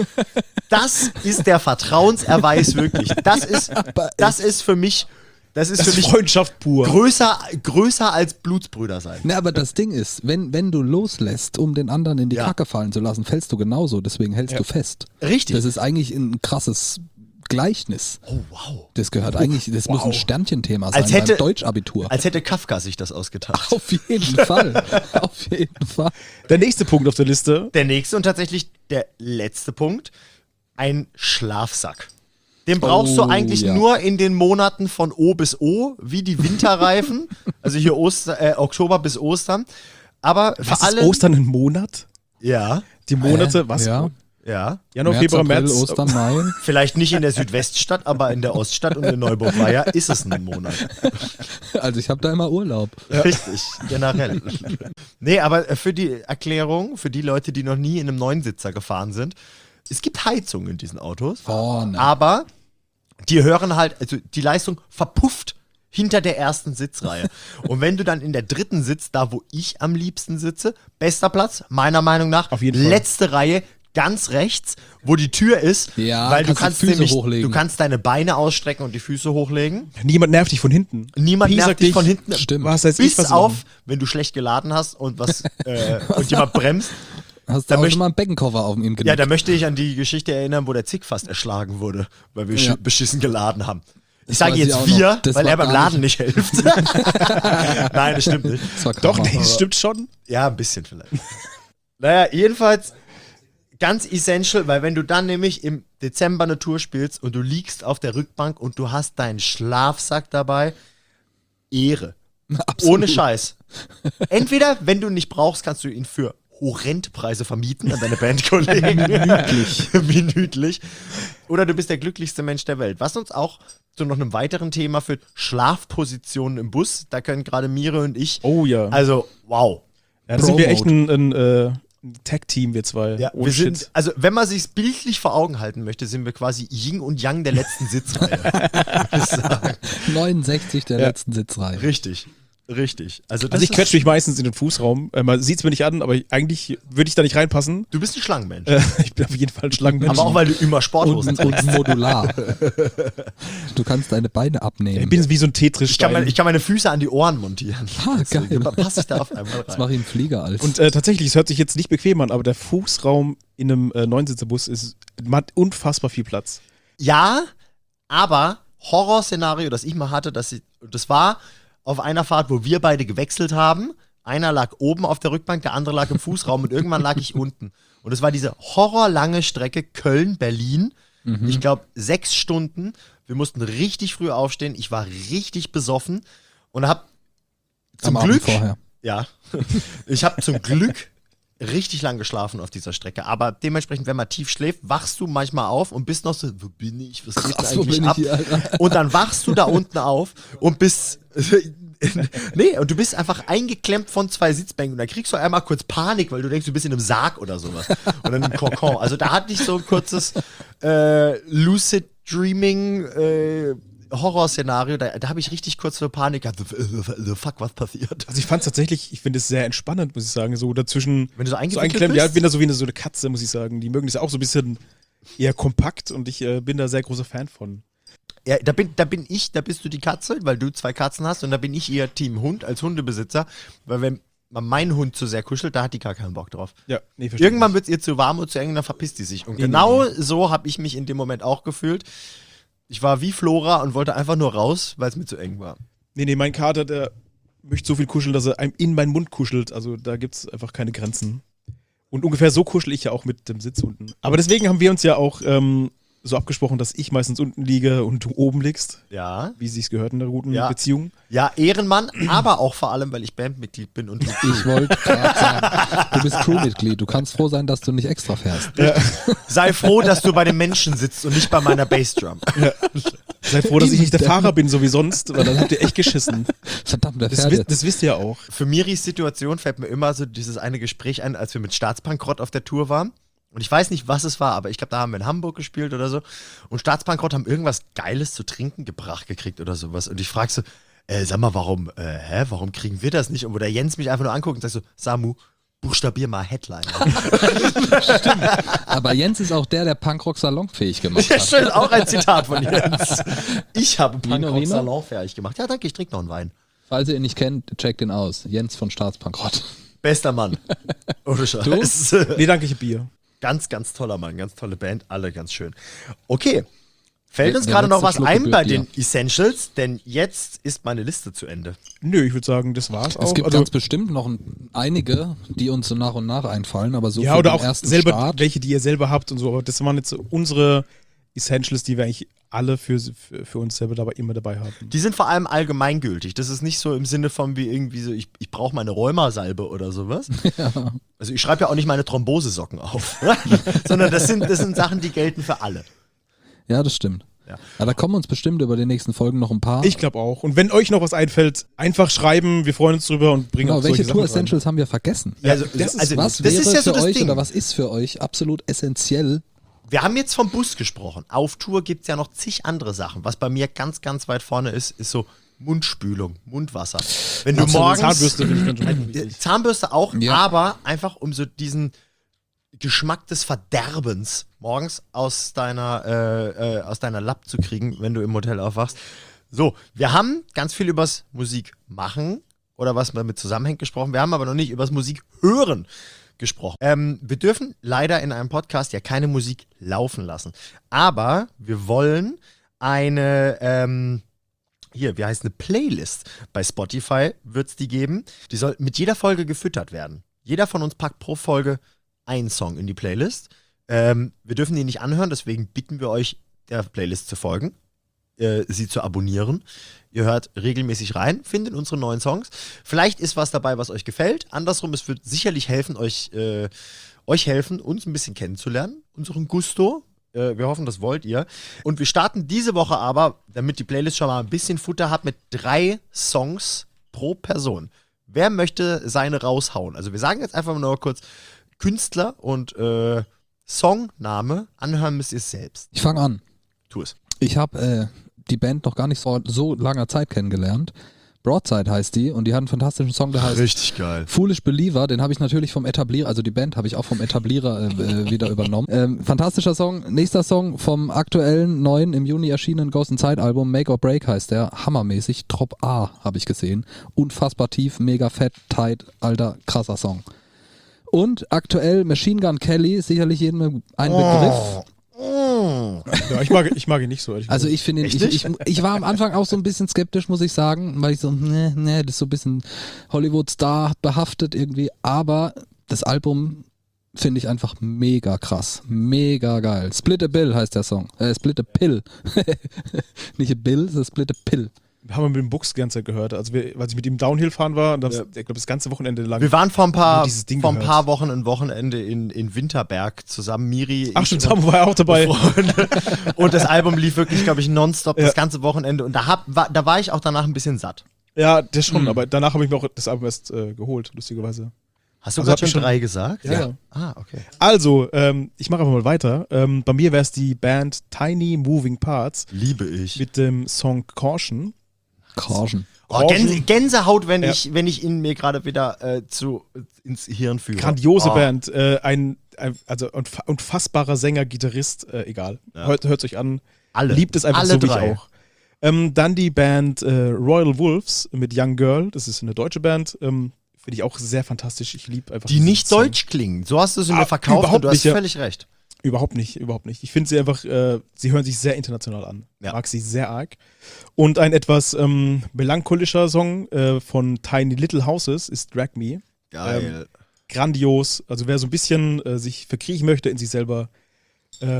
Das ist der Vertrauenserweis wirklich. Das ist, das ist für mich, das ist Das für ist mich Freundschaft pur. größer, größer als Blutsbrüder sein. Na, aber das Ding ist, wenn, wenn du loslässt, um den anderen in die Ja. Kacke fallen zu lassen, fällst du genauso, deswegen hältst du fest. Richtig. Das ist eigentlich ein krasses Gleichnis. Oh, wow. Das gehört eigentlich, das muss ein Sternchenthema sein Als hätte- beim Deutschabitur. Als hätte Kafka sich das ausgedacht. Auf jeden Fall. Auf jeden Fall. Der nächste Punkt auf der Liste. Der nächste und tatsächlich der letzte Punkt, ein Schlafsack. Den brauchst du Oh, eigentlich ja. nur in den Monaten von O bis O, wie die Winterreifen, also hier Oster, äh, Oktober bis Ostern. Aber für Was alle... ist Ostern ein Monat? Ja, Die Monate, was? Ja. ja. Januar, März, Februar, April, März. Ostern, Mai. Vielleicht nicht in der Südweststadt, aber in der Oststadt und in Neuburg-Weiher ist es ein Monat. Also ich habe da immer Urlaub. Richtig, generell. Nee, aber für die Erklärung, für die Leute, die noch nie in einem Neunsitzer gefahren sind, es gibt Heizung in diesen Autos. Vorne. Aber die hören halt, also die Leistung verpufft hinter der ersten Sitzreihe. Und wenn du dann in der dritten sitzt, da wo ich am liebsten sitze, bester Platz, meiner Meinung nach, Auf jeden Fall. letzte Reihe, ganz rechts, wo die Tür ist, Ja, weil du kannst du kannst Füße nämlich, hochlegen. du kannst deine Beine ausstrecken und die Füße hochlegen. Niemand nervt dich von hinten. Niemand Pi nervt sagt dich von hinten. Stimmt. Was heißt ich, Bis was auf, machen? wenn du schlecht geladen hast und was äh, und jemand bremst. Hast Da du auch möcht- schon mal einen Beckenkoffer auf ihm Ja, genommen? da möchte ich an die Geschichte erinnern, wo der Zick fast erschlagen wurde, weil wir Ja. schi- beschissen geladen haben. Ich Das sage weiß ich jetzt auch wir, noch. Das weil war er beim gar Laden nicht hilft. Nein, das stimmt nicht. Das war Doch, Karma. nee, das stimmt schon. Ja, ein bisschen vielleicht. Naja, jedenfalls ganz essential, weil wenn du dann nämlich im Dezember eine Tour spielst und du liegst auf der Rückbank und du hast deinen Schlafsack dabei, Ehre. Absolut. Ohne Scheiß. Entweder, wenn du ihn nicht brauchst, kannst du ihn für Horrendpreise vermieten an deine Bandkollegen. Minütlich. Minütlich. Oder du bist der glücklichste Mensch der Welt. Was uns auch zu noch einem weiteren Thema führt, Schlafpositionen im Bus. Da können gerade Mire und ich, Oh ja. also wow. ja da sind wir echt Pro-Mode. ein, ein, äh, ein Tag-Team, wir zwei. Ja, Ohne wir sind, Shit. also wenn man sich bildlich vor Augen halten möchte, sind wir quasi Yin und Yang der letzten Sitzreihe. Muss ich sagen. neunundsechzig der Ja. letzten Sitzreihe. Richtig, richtig. Also, das Also ich ist- quetsche mich meistens in den Fußraum. Äh, man sieht es mir nicht an, aber eigentlich würde ich da nicht reinpassen. Du bist ein Schlangenmensch. Äh, ich bin auf jeden Fall ein Schlangenmensch. Aber auch, weil du immer Sporthosen Und, trägst. und modular. Du kannst deine Beine abnehmen. ich bin wie so ein Ich kann, Tetris-Stein. meine, ich kann meine Füße an die Ohren montieren. Ah, Deswegen geil. Passe ich da auf einmal rein. Das mache ich im Flieger als. Und äh, tatsächlich, es hört sich jetzt nicht bequem an, aber der Fußraum in einem äh, Neunsitzebus ist, man hat unfassbar viel Platz. Ja, aber Horrorszenario, das ich mal hatte, das, ich, das war auf einer Fahrt, wo wir beide gewechselt haben. Einer lag oben auf der Rückbank, der andere lag im Fußraum und irgendwann lag ich unten. Und es war diese horrorlange Strecke Köln-Berlin. Ich glaube, sechs Stunden. Wir mussten richtig früh aufstehen. Ich war richtig besoffen und habe zum Am Abend Glück, vorher. ja, ich habe zum Glück richtig lang geschlafen auf dieser Strecke. Aber dementsprechend, wenn man tief schläft, wachst du manchmal auf und bist noch so, wo bin ich, was geht denn Krass, wo eigentlich bin ich ab? hier, Alter? Und dann wachst du da unten auf und bist, nee, und du bist einfach eingeklemmt von zwei Sitzbänken und dann kriegst du einmal kurz Panik, weil du denkst, du bist in einem Sarg oder sowas. Oder in einem Kokon. Also da hatte ich so ein kurzes äh, Lucid Dreaming äh, Horrorszenario, da, da habe ich richtig kurz so Panik gehabt. The, the, the fuck, was passiert? Also ich fand es tatsächlich, ich finde es sehr entspannend, muss ich sagen. So dazwischen, Wenn du so so eingewickelt eingeklemmt, bist? ja, ich bin da so wie eine, so eine Katze, muss ich sagen. Die mögen das ja auch so ein bisschen eher kompakt und ich äh, bin da sehr großer Fan von. Ja, da bin, da bin ich, da bist du die Katze, weil du zwei Katzen hast und da bin ich eher Team Hund als Hundebesitzer, weil wenn man meinen Hund zu sehr kuschelt, da hat die gar keinen Bock drauf. Ja, nee, verstehe. Irgendwann wird es ihr zu warm und zu eng, dann verpisst die sich. Und Nee, genau so habe ich mich in dem Moment auch gefühlt. Ich war wie Flora und wollte einfach nur raus, weil es mir zu eng war. Nee, nee, mein Kater, der möchte so viel kuscheln, dass er einem in meinen Mund kuschelt. Also da gibt es einfach keine Grenzen. Und ungefähr so kuschel ich ja auch mit dem Sitz unten. Aber deswegen haben wir uns ja auch ähm, so abgesprochen, dass ich meistens unten liege und du oben liegst, Ja. wie sich's gehört in einer guten Ja. Beziehung. Ja, Ehrenmann, aber auch vor allem, weil ich Bandmitglied bin und Ich wollte gerade sagen, du bist Crewmitglied. Du kannst froh sein, dass du nicht extra fährst. sei froh, dass du bei den Menschen sitzt und nicht bei meiner Bassdrum. Sei froh, dass ich nicht der Fahrer bin, so wie sonst, weil dann habt ihr echt geschissen. Verdammt, der Das, Pferde. wisst- das wisst ihr ja auch. Für Miris Situation fällt mir immer so dieses eine Gespräch ein, als wir mit Staatsbankrott auf der Tour waren. Und ich weiß nicht, was es war, aber ich glaube, da haben wir in Hamburg gespielt oder so. Und Staatsbankrott haben irgendwas Geiles zu trinken gebracht gekriegt oder sowas. Und ich frage so, äh, sag mal, warum, äh, hä, warum kriegen wir das nicht? Und wo der Jens mich einfach nur anguckt und sagt so, Samu, buchstabier mal Headline. Aber Jens ist auch der, der Punkrock salonfähig gemacht Ja, hat. stimmt, auch ein Zitat von Jens. Ich habe Nino, Punkrock Nino? salonfähig gemacht. Ja, danke, ich trinke noch einen Wein. Falls ihr ihn nicht kennt, checkt ihn aus. Jens von Staatsbankrott. Bester Mann. Ohne Scheiß. Nee, danke, ich Bier. Ganz, ganz toller Mann, ganz tolle Band, alle ganz schön. Okay, fällt Der- uns der gerade noch letzte was Schluck ein gebührt bei dir. den Essentials, denn jetzt ist meine Liste zu Ende. Nö, ich würde sagen, das war's auch. Es gibt Also, ganz bestimmt noch ein, einige, die uns so nach und nach einfallen, aber so ja, für oder den auch ersten selber Start. welche, die ihr selber habt und so, aber das waren jetzt so unsere Essentials, die wir eigentlich alle für, für, für uns selber dabei, immer dabei haben. Die sind vor allem allgemeingültig. Das ist nicht so im Sinne von wie irgendwie so, ich, ich brauche meine Rheumasalbe oder sowas. Also ich schreibe ja auch nicht meine Thrombosesocken auf, sondern das sind, das sind Sachen, die gelten für alle. Ja, das stimmt. Ja. Aber da kommen uns bestimmt über die nächsten Folgen noch ein paar. Ich glaube auch. Und wenn euch noch was einfällt, einfach schreiben, wir freuen uns drüber und bringen genau, auch welche solche Tour Sachen rein. Essentials haben wir vergessen? Ja, also, das ist- also, Was das wäre ist ja so für das euch Ding. oder was ist für euch absolut essentiell? Wir haben jetzt vom Bus gesprochen. Auf Tour gibt es ja noch zig andere Sachen. Was bei mir ganz, ganz weit vorne ist, ist so Mundspülung, Mundwasser. Wenn du Absolut, morgens Zahnbürste finde ich ganz schön Äh, wichtig. Zahnbürste auch, Ja. aber einfach um so diesen Geschmack des Verderbens morgens aus deiner, äh, äh, aus deiner Lapp zu kriegen, wenn du im Hotel aufwachst. So, wir haben ganz viel übers Musik machen oder was damit zusammenhängt gesprochen. Wir haben aber noch nicht übers Musik hören gesprochen. Ähm, wir dürfen leider in einem Podcast ja keine Musik laufen lassen. Aber wir wollen eine, ähm, hier, wie heißt eine Playlist? Bei Spotify wird es die geben. Die soll mit jeder Folge gefüttert werden. Jeder von uns packt pro Folge einen Song in die Playlist. Ähm, wir dürfen die nicht anhören, deswegen bitten wir euch, der Playlist zu folgen, äh, sie zu abonnieren. Ihr hört regelmäßig rein, findet unsere neuen Songs. Vielleicht ist was dabei, was euch gefällt. Andersrum, es wird sicherlich helfen, euch, äh, euch helfen, uns ein bisschen kennenzulernen, unseren Gusto. Äh, wir hoffen, das wollt ihr. Und wir starten diese Woche aber, damit die Playlist schon mal ein bisschen Futter hat, mit drei Songs pro Person. Wer möchte seine raushauen? Also wir sagen jetzt einfach nur kurz Künstler und äh, Songname. Anhören müsst ihr es selbst. Ich fange an. Tu es. Ich habe äh, die Band noch gar nicht so, so langer Zeit kennengelernt. Broadside heißt die und die hat einen fantastischen Song, der heißt Richtig geil. Foolish Believer, den habe ich natürlich vom Etablierer, also die Band habe ich auch vom Etablierer äh, äh, wieder übernommen. Ähm, fantastischer Song. Nächster Song vom aktuellen, neuen, im Juni erschienenen Ghost Inside Album, Make or Break heißt der. Hammermäßig. Trop A habe ich gesehen. Unfassbar tief, mega fett, tight, alter, krasser Song. Und aktuell Machine Gun Kelly, sicherlich jedem ein Begriff. Ja, ich mag, ich mag ihn nicht so. ehrlich Also gesagt. ich finde, ihn- Echt ich, nicht? ich, ich war am Anfang auch so ein bisschen skeptisch, muss ich sagen, weil ich so, ne, ne, das ist so ein bisschen Hollywood-Star behaftet irgendwie, aber das Album finde ich einfach mega krass, mega geil. Split a Bill heißt der Song, äh, Split a Pill. Nicht a Bill, sondern Split a Pill. haben wir mit dem Bux die ganze Zeit gehört. Also, wir, als ich mit ihm Downhill fahren war, und das, Ja. ich glaube, das ganze Wochenende lang. Wir waren vor ein Nur paar, dieses Ding vor ein gehört. paar Wochen ein Wochenende in, in Winterberg zusammen. Miri, Ach, ich stimmt, und- Samu war ja auch dabei. Freunde. Und das Album lief wirklich, glaube ich, nonstop Ja. das ganze Wochenende. Und da, hab, war, da war ich auch danach ein bisschen satt. Ja, das schon, Mhm. aber danach habe ich mir auch das Album erst äh, geholt, lustigerweise. Hast du Also gerade hab schon ich schon- drei gesagt? Ja. Ja. Ah, okay. Also, ähm, ich mache einfach mal weiter. Ähm, bei mir wäre es die Band Tiny Moving Parts Liebe ich. mit dem Song Caution. Caution. Oh, Gänse, Gänsehaut, wenn, Ja. ich, wenn ich ihn mir gerade wieder äh, zu, ins Hirn führe. Grandiose oh. Band. Äh, ein, ein also unfa- unfassbarer Sänger, Gitarrist, äh, egal. Ja. Hört es euch an. Alle. Liebt es einfach Alle so wie drei. ich auch. Ähm, dann die Band äh, Royal Wolves mit Young Girl. Das ist eine deutsche Band. Ähm, Finde ich auch sehr fantastisch. Ich liebe einfach Die diesen nicht Song. deutsch klingen. So hast du sie mir Ah, verkauft und überhaupt du hast nicht, ja. völlig recht. Überhaupt nicht, überhaupt nicht. Ich finde sie einfach, äh, sie hören sich sehr international an. Ja. Mag sie sehr arg. Und ein etwas ähm, melancholischer Song äh, von Tiny Little Houses ist Drag Me. Geil. Grandios. Also wer so ein bisschen äh, sich verkriechen möchte in sich selber, ähm,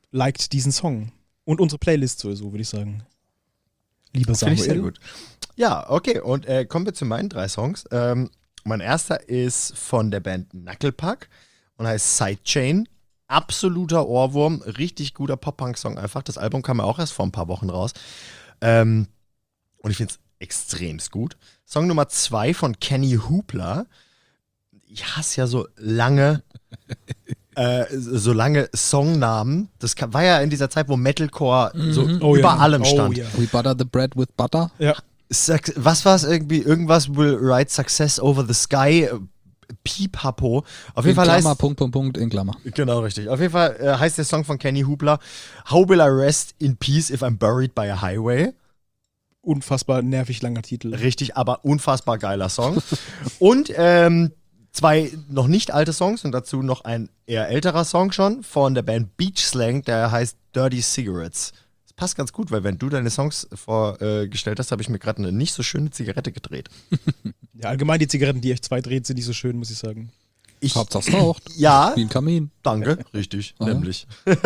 liked diesen Song. Und unsere Playlist sowieso, würde ich sagen. Lieber Finde ich sehr Samuel. gut. Ja, okay, und äh, kommen wir zu meinen drei Songs. Ähm, mein erster ist von der Band Knucklepuck und heißt Sidechain. Absoluter Ohrwurm, richtig guter Pop-Punk-Song einfach. Das Album kam ja auch erst vor ein paar Wochen raus. Ähm, und ich finde es extremst gut. Song Nummer zwei von Kenny Hoopla. Ich hasse ja so lange, äh, so lange Songnamen. Das kam, war ja in dieser Zeit, wo Metalcore so Oh über ja. allem Oh stand. ja. We butter the bread with butter. Ja. Suc- Was war es irgendwie? Irgendwas will write success over the sky. äh, Pipapo. Auf jeden In Fall Klammer, heißt. Punkt, Punkt, Punkt, in Klammer. Genau, richtig. Auf jeden Fall äh, heißt der Song von Kenny Hoopla How will I rest in peace if I'm buried by a highway? Unfassbar nervig langer Titel. Richtig, aber unfassbar geiler Song. Und ähm, zwei noch nicht alte Songs und dazu noch ein eher älterer Song schon von der Band Beach Slang, der heißt Dirty Cigarettes. Das passt ganz gut, weil wenn du deine Songs vorgestellt hast, habe ich mir gerade eine nicht so schöne Zigarette gedreht. Ja, allgemein die Zigaretten, die F zwei dreht, sind nicht so schön, muss ich sagen. Ich, Hauptsache es raucht. ja, Wie ein Kamin. danke, richtig, Ah, ja. nämlich.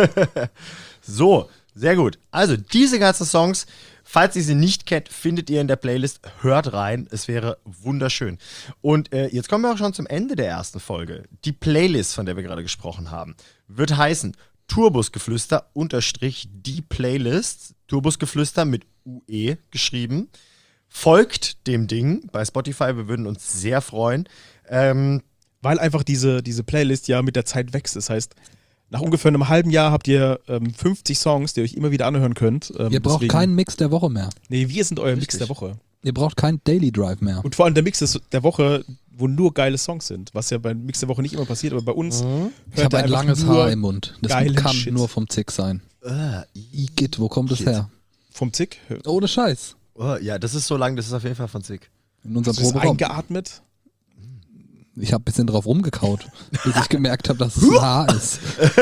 So, sehr gut. Also, diese ganzen Songs, falls ihr sie nicht kennt, findet ihr in der Playlist. Hört rein, es wäre wunderschön. Und äh, jetzt kommen wir auch schon zum Ende der ersten Folge. Die Playlist, von der wir gerade gesprochen haben, wird heißen Tourbusgeflüster unterstrich die Playlist. Tourbusgeflüster mit U E geschrieben. Folgt dem Ding bei Spotify, wir würden uns sehr freuen. Ähm, Weil einfach diese, diese Playlist ja mit der Zeit wächst. Das heißt, nach ungefähr einem halben Jahr habt ihr ähm, fünfzig Songs, die ihr euch immer wieder anhören könnt. Ähm, Ihr braucht deswegen- keinen Mix der Woche mehr. Nee, wir sind euer Mix Richtig. der Woche. Ihr braucht keinen Daily Drive mehr. Und vor allem der Mix des, der Woche, wo nur geile Songs sind. Was ja beim Mix der Woche nicht immer passiert, aber bei uns. Ich hört habe ihr ein einfach langes nur Haar im Mund. Das geilen kann Shit. nur vom Zick sein. äh, Igitt, wo kommt es Shit. her? Vom Zick. Ohne Scheiß. oh, ja, das ist so lang, das ist auf jeden Fall von Zick. In unserem Das ist Proberaum. eingeatmet. Ich habe ein bisschen drauf rumgekaut, bis ich gemerkt habe, dass es ein Haar ist.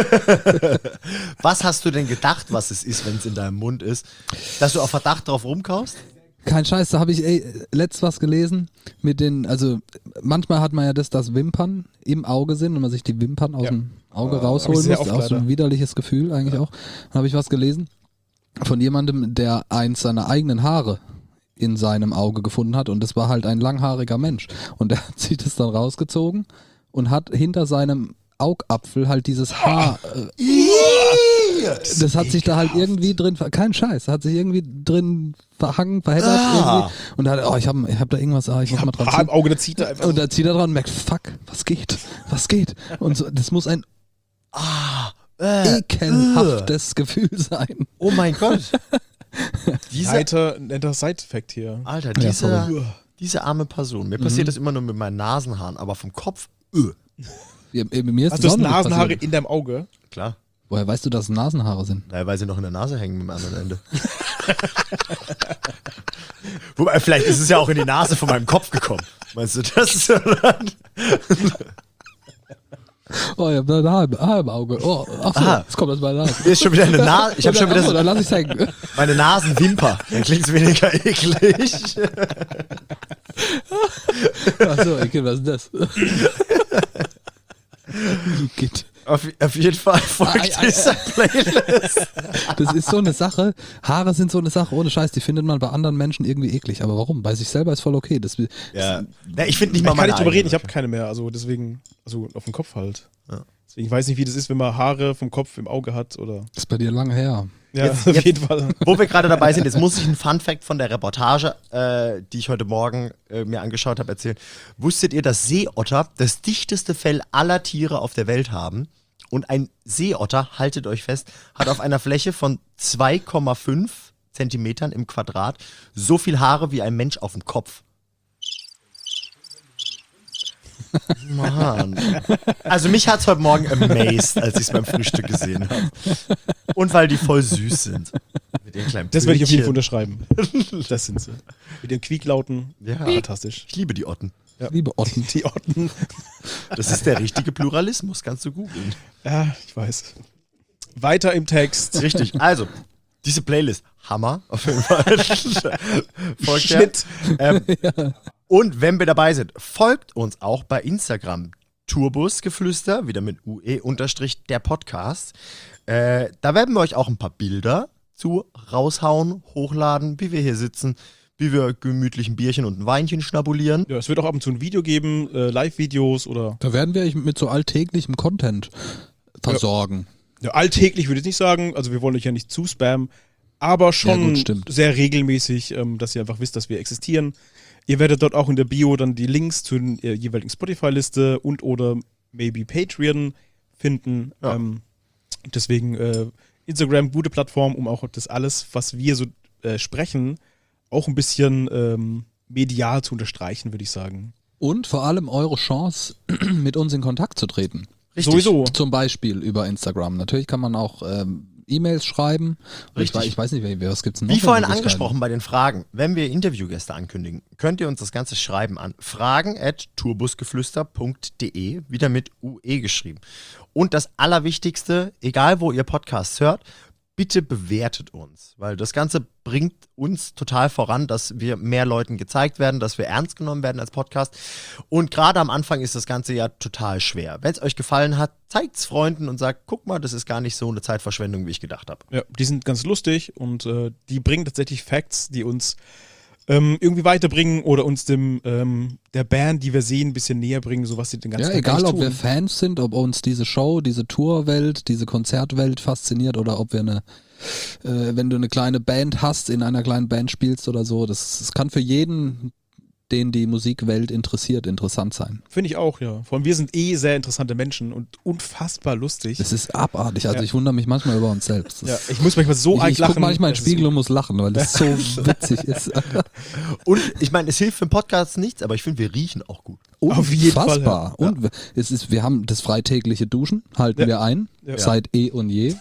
Was hast du denn gedacht, was es ist, wenn es in deinem Mund ist? Dass du auf Verdacht drauf rumkaust? Kein Scheiß, da habe ich ey, letzt was gelesen mit den, also manchmal hat man ja das, dass Wimpern im Auge sind und man sich die Wimpern aus Ja. dem Auge Hab ich rausholen sehr muss. oft Auch so ein leider. widerliches Gefühl eigentlich auch. Dann habe ich was gelesen von jemandem, der eins seiner eigenen Haare in seinem Auge gefunden hat und das war halt ein langhaariger Mensch. Und der hat sich das dann rausgezogen und hat hinter seinem Augapfel halt dieses Haar. Äh, das hat sich da halt irgendwie drin, ver- kein Scheiß, hat sich irgendwie drin verhangen, verheddert Ah. irgendwie. Und da hat, oh, ich habe ich hab da irgendwas, ah, ich muss mal dran Haar im ziehen. Auge, da zieht er einfach. Und da zieht er dran und merkt, fuck, was geht, was geht. Und so, das muss ein Ah, äh, ekelhaftes Gefühl sein. oh mein Gott. Diese, Netter, netter Side-Fact hier. Alter, Ja, diese, sorry. diese arme Person. Mir passiert das immer nur mit meinen Nasenhaaren, aber vom Kopf, öh. Ja, mir ist Hast das du auch das noch nicht Nasenhaare passiert. in deinem Auge? Klar. Woher weißt du, dass es Nasenhaare sind? Naja, weil sie noch in der Nase hängen mit dem anderen Ende. Wobei, vielleicht ist es ja auch in die Nase von meinem Kopf gekommen. Meinst du, das ist ja dann... Oh, ich hab da ein Haar, im- Haar im Auge. Oh, ach so, Aha. jetzt kommt das bei der Nase. Mir ist schon wieder eine Nase... Ich habe schon wieder Achso, so dann lass ich's hängen. meine Nasenwimper. Dann klingt es weniger eklig. Achso, okay, was ist das? Geht. Auf, auf jeden Fall folgt Ei, ei, dieser Playlist. Das ist so eine Sache. Haare sind so eine Sache, ohne Scheiß, die findet man bei anderen Menschen irgendwie eklig. Aber warum? Bei sich selber ist voll okay. Das, Ja. Na, ich finde nicht Ich mal kann meine nicht drüber reden, ich eigenen. habe keine mehr. Also deswegen, also auf dem Kopf halt. Ja. Deswegen weiß ich nicht, wie das ist, wenn man Haare vom Kopf im Auge hat oder. ist bei dir lange her. Ja, Jetzt- auf jetzt- jeden Fall. Wo wir gerade dabei sind, jetzt muss ich einen Fun-Fact von der Reportage, äh, die ich heute Morgen äh, mir angeschaut habe, erzählen. Wusstet ihr, dass Seeotter das dichteste Fell aller Tiere auf der Welt haben? Und ein Seeotter, haltet euch fest, hat auf einer Fläche von zwei Komma fünf Zentimetern im Quadrat so viel Haare wie ein Mensch auf dem Kopf. Mann. Also mich hat's heute Morgen amazed, als ich es beim Frühstück gesehen habe. Und weil die voll süß sind. Mit den kleinen Das werde ich auf jeden Fall Pünktchen. unterschreiben. Das sind sie. Mit den Quieklauten. Ja. Fantastisch. Ich liebe die Otten. Ich liebe Otten. Die Otten. Das ist der richtige Pluralismus, kannst du googeln. Ja, ich weiß. Weiter im Text. Richtig. Also, diese Playlist, Hammer, auf jeden Fall. Folgt der. Schnitt. Ähm, Und wenn wir dabei sind, folgt uns auch bei Instagram. turbusgeflüster, wieder mit U E unterstrich der Podcast. Äh, da werden wir euch auch ein paar Bilder zu raushauen, hochladen, wie wir hier sitzen, wie wir gemütlich ein Bierchen und ein Weinchen schnabulieren. Ja, es wird auch ab und zu ein Video geben, äh, Live-Videos oder. Da werden wir euch mit so alltäglichem Content versorgen. Ja, alltäglich würde ich nicht sagen, also wir wollen euch ja nicht zu spammen, aber schon Ja, gut, stimmt. sehr regelmäßig, ähm, dass ihr einfach wisst, dass wir existieren. Ihr werdet dort auch in der Bio dann die Links zur äh, jeweiligen Spotify-Liste und oder maybe Patreon finden. Ja. Ähm, deswegen äh, Instagram, gute Plattform, um auch das alles, was wir so äh, sprechen, auch ein bisschen ähm, medial zu unterstreichen, würde ich sagen. Und vor allem eure Chance, mit uns in Kontakt zu treten. Richtig. Sowieso. Zum Beispiel über Instagram. Natürlich kann man auch ähm, E-Mails schreiben. Richtig. Ich, ich weiß nicht, was gibt es noch? Wie für vorhin Möglichkeiten? angesprochen bei den Fragen, wenn wir Interviewgäste ankündigen, könnt ihr uns das Ganze schreiben an fragen at turbusgeflüster punkt de, wieder mit U E geschrieben. Und das Allerwichtigste, egal wo ihr Podcasts hört, bitte bewertet uns, weil das Ganze bringt uns total voran, dass wir mehr Leuten gezeigt werden, dass wir ernst genommen werden als Podcast. Und gerade am Anfang ist das Ganze ja total schwer. Wenn es euch gefallen hat, zeigt es Freunden und sagt, guck mal, das ist gar nicht so eine Zeitverschwendung, wie ich gedacht habe. Ja, die sind ganz lustig und äh, die bringen tatsächlich Facts, die uns ähm, irgendwie weiterbringen oder uns dem ähm, der Band, die wir sehen, ein bisschen näher bringen, so was sie den ganzen Ja, Tag egal, eigentlich ob wir tun. Fans sind, ob uns diese Show, diese Tourwelt, diese Konzertwelt fasziniert oder ob wir eine, äh, wenn du eine kleine Band hast, in einer kleinen Band spielst oder so, das, das kann für jeden, den die Musikwelt interessiert, interessant sein. Finde ich auch, ja. Vor allem wir sind eh sehr interessante Menschen und unfassbar lustig. Das ist abartig, also Ja. ich wundere mich manchmal über uns selbst. Das Ja, ich muss manchmal so ich arg ich lachen. gucke manchmal in den das ist- Spiegel und muss lachen, weil das so witzig ist. Und ich meine, es hilft für den Podcast nichts, aber ich finde, wir riechen auch gut. Auf jeden Fall, Unfassbar. Und wir- es ist, wir haben das freitägliche Duschen, halten Ja. wir ein, Ja. seit eh und je.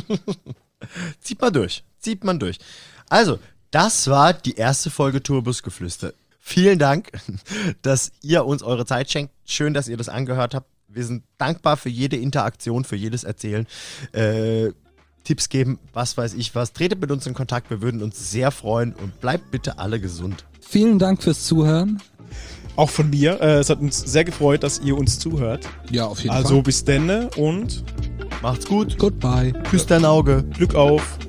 Zieht man durch. Zieht man durch. Also, das war die erste Folge Tourbusgeflüster. Vielen Dank, dass ihr uns eure Zeit schenkt. Schön, dass ihr das angehört habt. Wir sind dankbar für jede Interaktion, für jedes Erzählen. Äh, Tipps geben, was weiß ich was. Tretet mit uns in Kontakt. Wir würden uns sehr freuen und bleibt bitte alle gesund. Vielen Dank fürs Zuhören. Auch von mir. Äh, es hat uns sehr gefreut, dass ihr uns zuhört. Ja, auf jeden Also bis denne und Macht's gut. Fall. Goodbye. Küsst dein Auge. Glück auf.